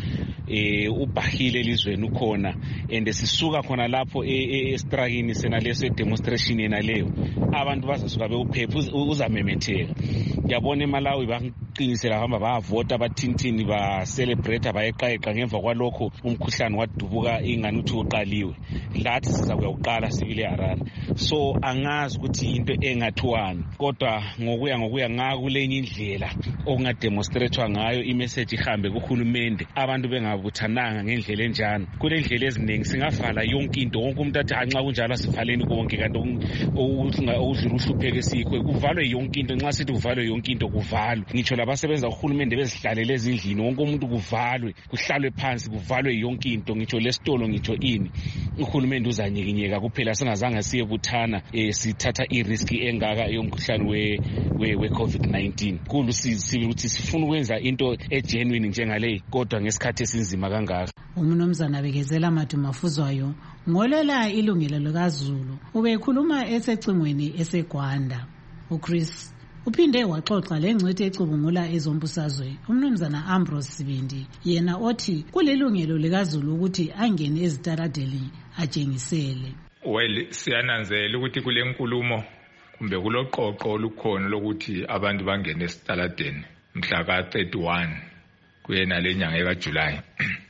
Ubhahile elizweni ukhona and sisuka khona lapho estrikini senaleso demonstration yenaleyo abantu bazasuka bewuphepha uzamemetheka. Yabona eMalawi baqinisela hamba bayavota bathintini ba celebrate bayeqayeqa ngemva kwalokho umkhuhlane wadubuka ingani uthi uqaliwe. Lathi siza kuyaqala sibile eHarare. So angazi ukuthi into engathiwani, kodwa ngokuya ngakulenye indlela okungademonstratewa ngayo imessage ihambe kuhulumende, abantu bengabuthananga ngendlela enjani. Kulendlela eziningi singavala yonke into, wonke umuntu athi nxa kunjalo sivaleni konke, kanti udlula uhlupheke sikho kuvalwe yonke into. Nxa sithi kuvalwe yonke into kuvalwe, ngitsho labasebenza uhulumende bezihlalele ezindlini wonke umuntu kuvalwe, kuhlalwe phansi kuvalwe yonke into, ngitsho lesitolo ngitsho ini. Uhulumende uzanyikinyeka kuphela singazange siyebuthana sithatha irisk engaka yomkhuhlane we-COVID-19. Kulu sibili ukuthi sifuna ukwenza into egenuine njengale kodwa ngesikhathi esinzima kangaka. Umnumzana Bekezela Madumafuzwayo ngolela ilungelo likaZulu ubekhuluma esecingweni eseGwanda. uChris uphinde waxoxa lengcwethi ecubungula ezombusazwe umnumzana Ambrose Sibindi, yena othi kulilungelo likaZulu ukuthi angene ezitaradeni atshengisele. Siyananzela ukuthi kule nkulumo kumbe kuloqoqo olukhona lokuthi abantu bangene esitaladeni mhla ka-31 kuyena lenyanga kaJulayi.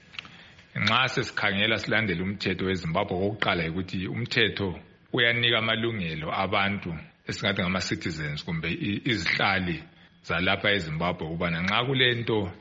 Nxa sesikhangela silandela umthetho weZimbabwe, okokuqala ukuthi umthetho uyanika amalungelo abantu esingathi ngama-citizens kumbe izihlali zalapha eZimbabwe ukubana nxa kulento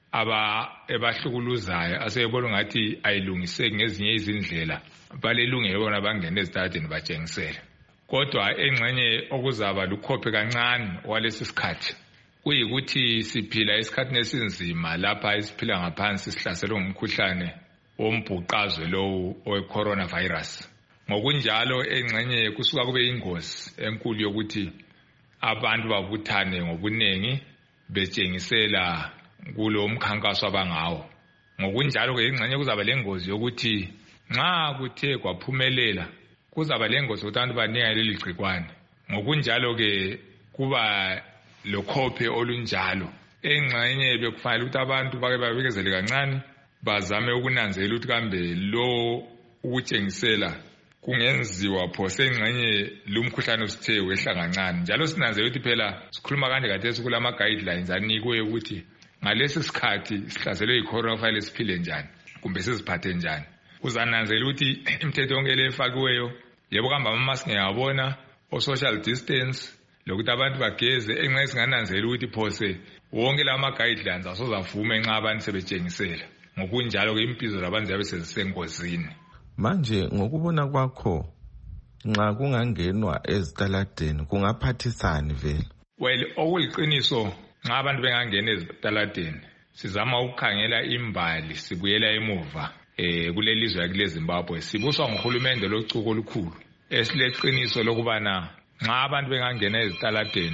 ebahlukuluzayo asebebona ngathi ayilungiseki ngezinye izindlela, balelungelo bona bangene ezitaladeni batshengisele. Kodwa engxenye okuzaba lukhophe kancane walesi sikhathi kuyikuthi siphila esikhathini esinzima lapha esiphila ngaphansi sihlaselwe ngumkhuhlane wombhuqazwe lowu owe-coronavirus. Ngokunjalo engxenye kusuka kube ingozi enkulu yokuthi abantu babuthane ngobunengi betshengisela kulo mkhankaso abangawo. Ngokunjalo-ke ingxenye kuzaba lengozi yokuthi nxa kuthe kwaphumelela kuzaba lengozi ukuthi abantu baninga leli gcikwane. Ngokunjalo-ke kuba lokhophe olunjalo. Engxenye bekufanele ukuthi abantu bake babekezele kancane bazame ukunanzela ukuthi kambe lo ukutshengisela kungenziwa phose engxenye lumkhuhlane usithe wehla kancane. Njalo sinanzela ukuthi phela sikhuluma kanje khathesi kulama guidelines anikwe ukuthi ngalesi sikhathi sihlaselwe yi-coronavirus siphile njani kumbe siziphathe njani. Uzananzela ukuthi imithetho yonke le efakiweyo yebo kamba ama-mask ngiyabona, o-social distance, lokuthi abantu bageze. Engxenye singananzela ukuthi phose wonke la ma-guidelines asozavume nxa abantu sebetshengisela. Ngokunjalo-ke impilo zabantu ziyabe sezisengozini. Manje ngokubona kwakho nxa kungangenwa ezitaladeni kungaphathisani vele? Well, okuliqiniso nxa abantu bengangena ezitaladeni sizama ukukhangela imbali sibuyela emuva kulelizwe yakule Zimbabwe. Sibuswa nguhulumende locuko olukhulu esileqiniso lokubana nxa abantu bengangena ezitaladeni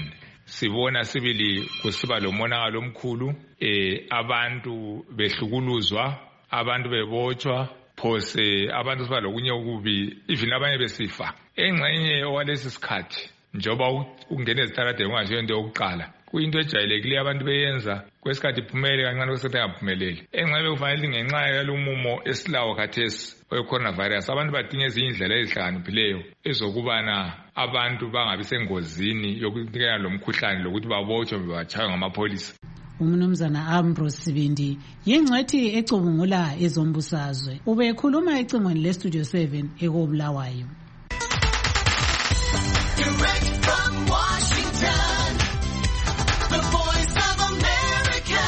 sibona sibili kusiba lomonakalo omkhulu, abantu behlukuluzwa, abantu bebotshwa, phose abantu siba lokunye ukubi, even abanye besifa. Engxenye owalesi sikhathi njoba ungene ezitaladeni ungashiyo into yokuqala, kuyinto ejayelekileyo abantu beyenza, kwesikhathi iphumele kancane kwesikhathi engaphumeleli. Engxenye kufanele ngenxa yalumumo esilawo khathesi we-coronavirus abantu badinga ezinye indlela ezihlakaniphileyo ezokubana abantu bangabi sengozini yokunikela lo mkhuhlane lokuthi babotshwe batshaywe ngamapholisa. Umnumzana Ambrose Sibindi yingcwethi ecubungula ezombusazwe ubekhuluma ecingweni leStudio 7 ekobulawayo. Direct from Washington, the Voice of America,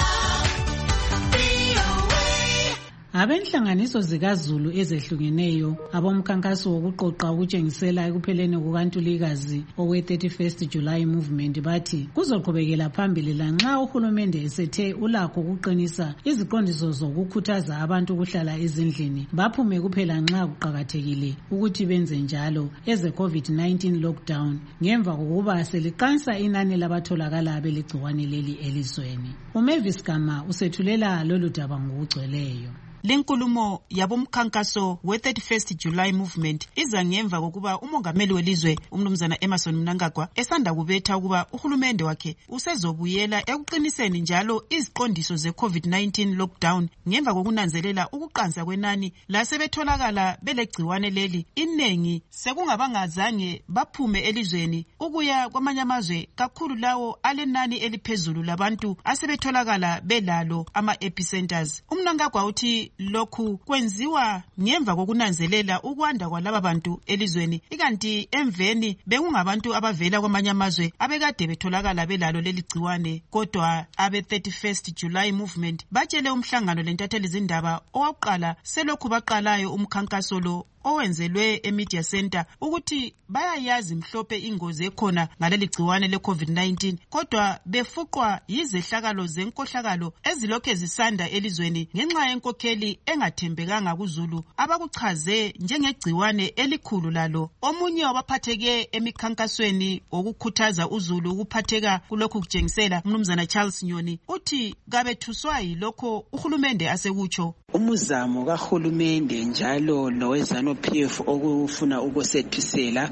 VOA. Abenhlanganiso zikaZulu ezehlukeneyo abomkhankaso wokuqoqa ukutshengisela ekupheleni kukaNtulikazi owe-31st July movement bathi kuzoqhubekela phambili lanxa uhulumende esethe ulakho ukuqinisa iziqondiso zokukhuthaza abantu ukuhlala ezindlini baphume kuphela nxa kuqakathekile ukuthi benze njalo eze-COVID-19 lockdown ngemva kokuba seliqansa inani labatholakala beligciwane leli elizweni. uMavis Gama usethulela lolu daba ngokugcweleyo. Lenkulumo yabomkhankaso we-31st July movement iza ngemva kokuba umongameli welizwe umnumzana Emmerson Mnangagwa esanda kubetha ukuba uhulumende wakhe usezobuyela ekuqiniseni njalo iziqondiso ze-COVID-19 lockdown ngemva kokunanzelela ukuqansa kwenani lasebetholakala belegciwane leli inengi sekungabangazange baphume elizweni ukuya kwamanye amazwe kakhulu lawo alenani eliphezulu labantu asebetholakala belalo ama-epicenters. Umnangagwa uthi lokhu kwenziwa ngemva kokunanzelela ukwanda kwalaba bantu elizweni ikanti emveni bekungabantu abavela kwamanye amazwe abekade betholakala belalo leli gciwane. Kodwa abe-31st July movement batshele umhlangano lentatheli zindaba owakuqala selokhu baqalayo umkhankaso lo owenzelwe eMedia Center ukuthi bayayazi mhlophe ingozi ekhona ngaleli gciwane le-COVID-19 kodwa befuqwa yizehlakalo zenkohlakalo ezilokhe zisanda elizweni ngenxa yenkokheli engathembekanga kuZulu abakuchaze njengegciwane elikhulu lalo. Omunye wabaphatheke emikhankasweni wokukhuthaza uZulu ukuphatheka kulokhu kutshengisela umnumzana Charles Nyoni uthi kabethuswa yilokho uhulumende asekutsho. Umuzamo kahulumende njalo nowezano PF okufuna ukusethisela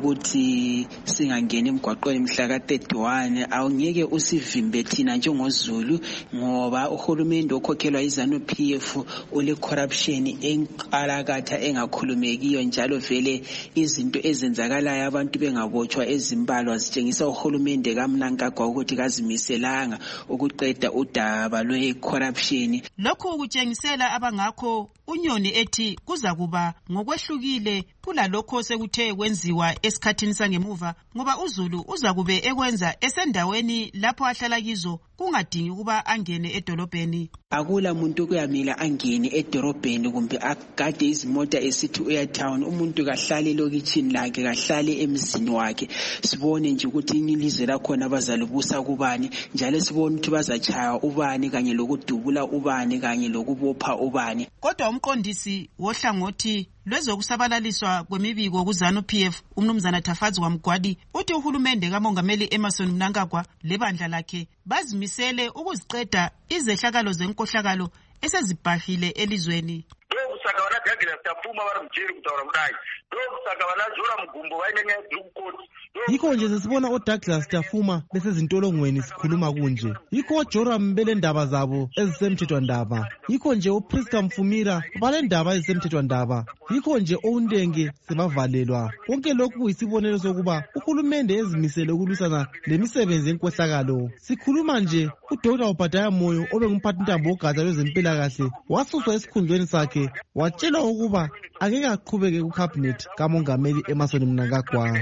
ukuthi singangena emgwaqweni mhla ka-31 awungeke usivimbe thina njengoZulu ngoba uhulumende okhokhelwa izanu PF ule corruption enkalakatha engakhulumekiyo njalo vele izinto ezenzakalayo abantu bengabotshwa ezimbalwa zitshengisa uhulumende kaMnangagwa ukuthi kazimiselanga ukuqeda udaba lwe-corruption. Lokhu kutshengisela abangakho uNyoni ethi kuza kuba ngokwehlukile kulalokho sekuthe kwenziwa esikhathini sangemuva ngoba uZulu uza kube ekwenza esendaweni lapho ahlala kizo kungadingi ukuba angene edolobheni. Akula muntu kuyamila angene edolobheni kumbe agade izimota esithi uya town. Umuntu kahlale lokitchini lakhe kahlale emzini wakhe sibone nje ukuthi ilizwe lakhona bazalibusa kubani njalo sibone ukuthi bazachaya ubani kanye lokudubula ubani kanye lokubopha ubani. Kodwa umqondisi wohlangothi lwezokusabalaliswa kwemibiko kuzanu PF umnumzana Tafazi kwaMgwadi uthi uhulumende kamongameli Emmerson Mnangagwa lebandla lakhe bazimisele ukuziqeda izehlakalo zenkohlakalo esezibhahile elizweni. Sakabana Douglas Tafuma baramjeri kutaura kudai. Sakabana Zora Mgumbo wainenge drukoti. Yikho nje sesibona oDouglas Tafuma besezintolongweni sikhuluma kunje. Yikho Joram belendaba zabo ezisemthethwandaba. Yikho nje uPriska Mfumira balendaba ezisemthethwandaba. Yikho nje oundenge sebavalelwa. Konke lokhu kuyisibonelo sokuba uhulumende ezimisele ukulwisana lemisebenzi yenkohlakalo. Sikhuluma nje uDr. Obadiah Moyo obengumphathintambo wogatsha lwezempilakahle wasuswa esikhundleni sakhe watshela ukuba angeke aqhubeke kucabinet kamongameli Emmerson Mnangagwa.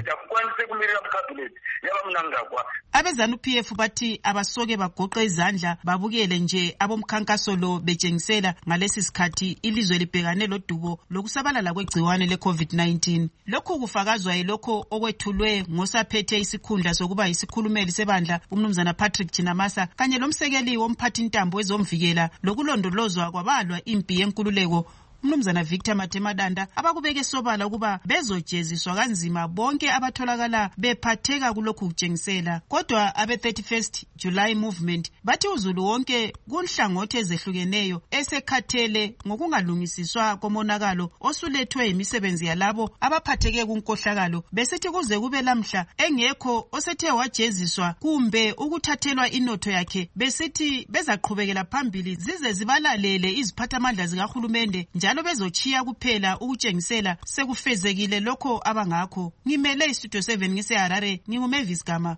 Abezanu PF bathi abasoke bagoqe izandla babukele nje abomkhankaso lo betshengisela ngalesi sikhathi ilizwe libhekane lodubo lokusabalala kwegciwane le-COVID-19. Lokhu kufakazwa yilokho okwethulwe ngosaphethe isikhundla sokuba yisikhulumeli sebandla umnumzana Patrick Chinamasa kanye lomsekeli womphathintambo wezomvikela lokulondolozwa kwabalwa impi yenkululeko umnumzana Victor Matemadanda abakubeke sobala ukuba bezojeziswa kanzima bonke abatholakala bephatheka kulokhu kutshengisela. Kodwa abe 31st July movement bathi uzulu wonke kunhlangothi ezehlukeneyo esekhathele ngokungalungisiswa komonakalo osulethwe imisebenzi yalabo abaphatheke kunkohlakalo, besithi kuze kube lamhla engekho osethe wajeziswa kumbe ukuthathelwa inotho yakhe, besithi bezaqhubekela phambili zize zibalalele iziphathamandla zikahulumende njalo bezochiya kuphela ukutshengisela sekufezekile lokho abangakho. Ngimele istudio 7 ngiseHarare, nginguMavis Gama.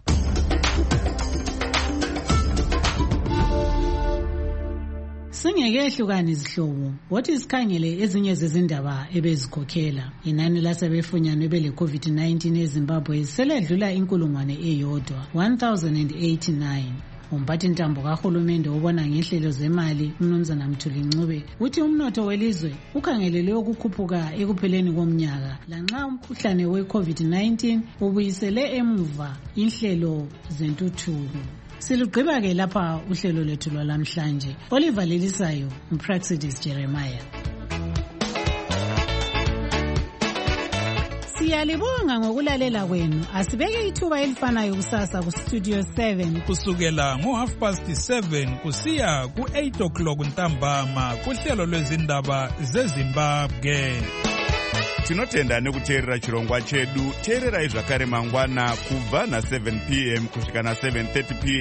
Singekehlukana izihlobo, wothi sikhangele ezinye zezindaba ebezikhokhela. Inani lasebefunyanwe bele COVID-19 eZimbabwe seledlula inkulungwane eyodwa 1089. Umphathi ntambo kahulumende obona ngehlelo zemali umnumzana Mthuli Ncube uthi umnotho welizwe ukhangelelwe ukukhuphuka ekupheleni komnyaka lanxa umkhuhlane we-COVID-19 ubuyisele emuva inhlelo zentuthuko. Silugqiba ke lapha uhlelo lethu lwalamhlanje. Olivalelisayo uPraxidis Jeremiah. Siyalibonga ngokulalela kwenu. Asibeke ithuba elifanayo kusasa ku Studio 7 kusukela ngo7:30 kusiya ku8 ntambama kuhlelo lwezindaba zeZimbabwe. Tinotenda nekuteerera chirongwa chedu. Teererai zvakare mangwana kubva na7 p.m. kusvika na7:30 p.m.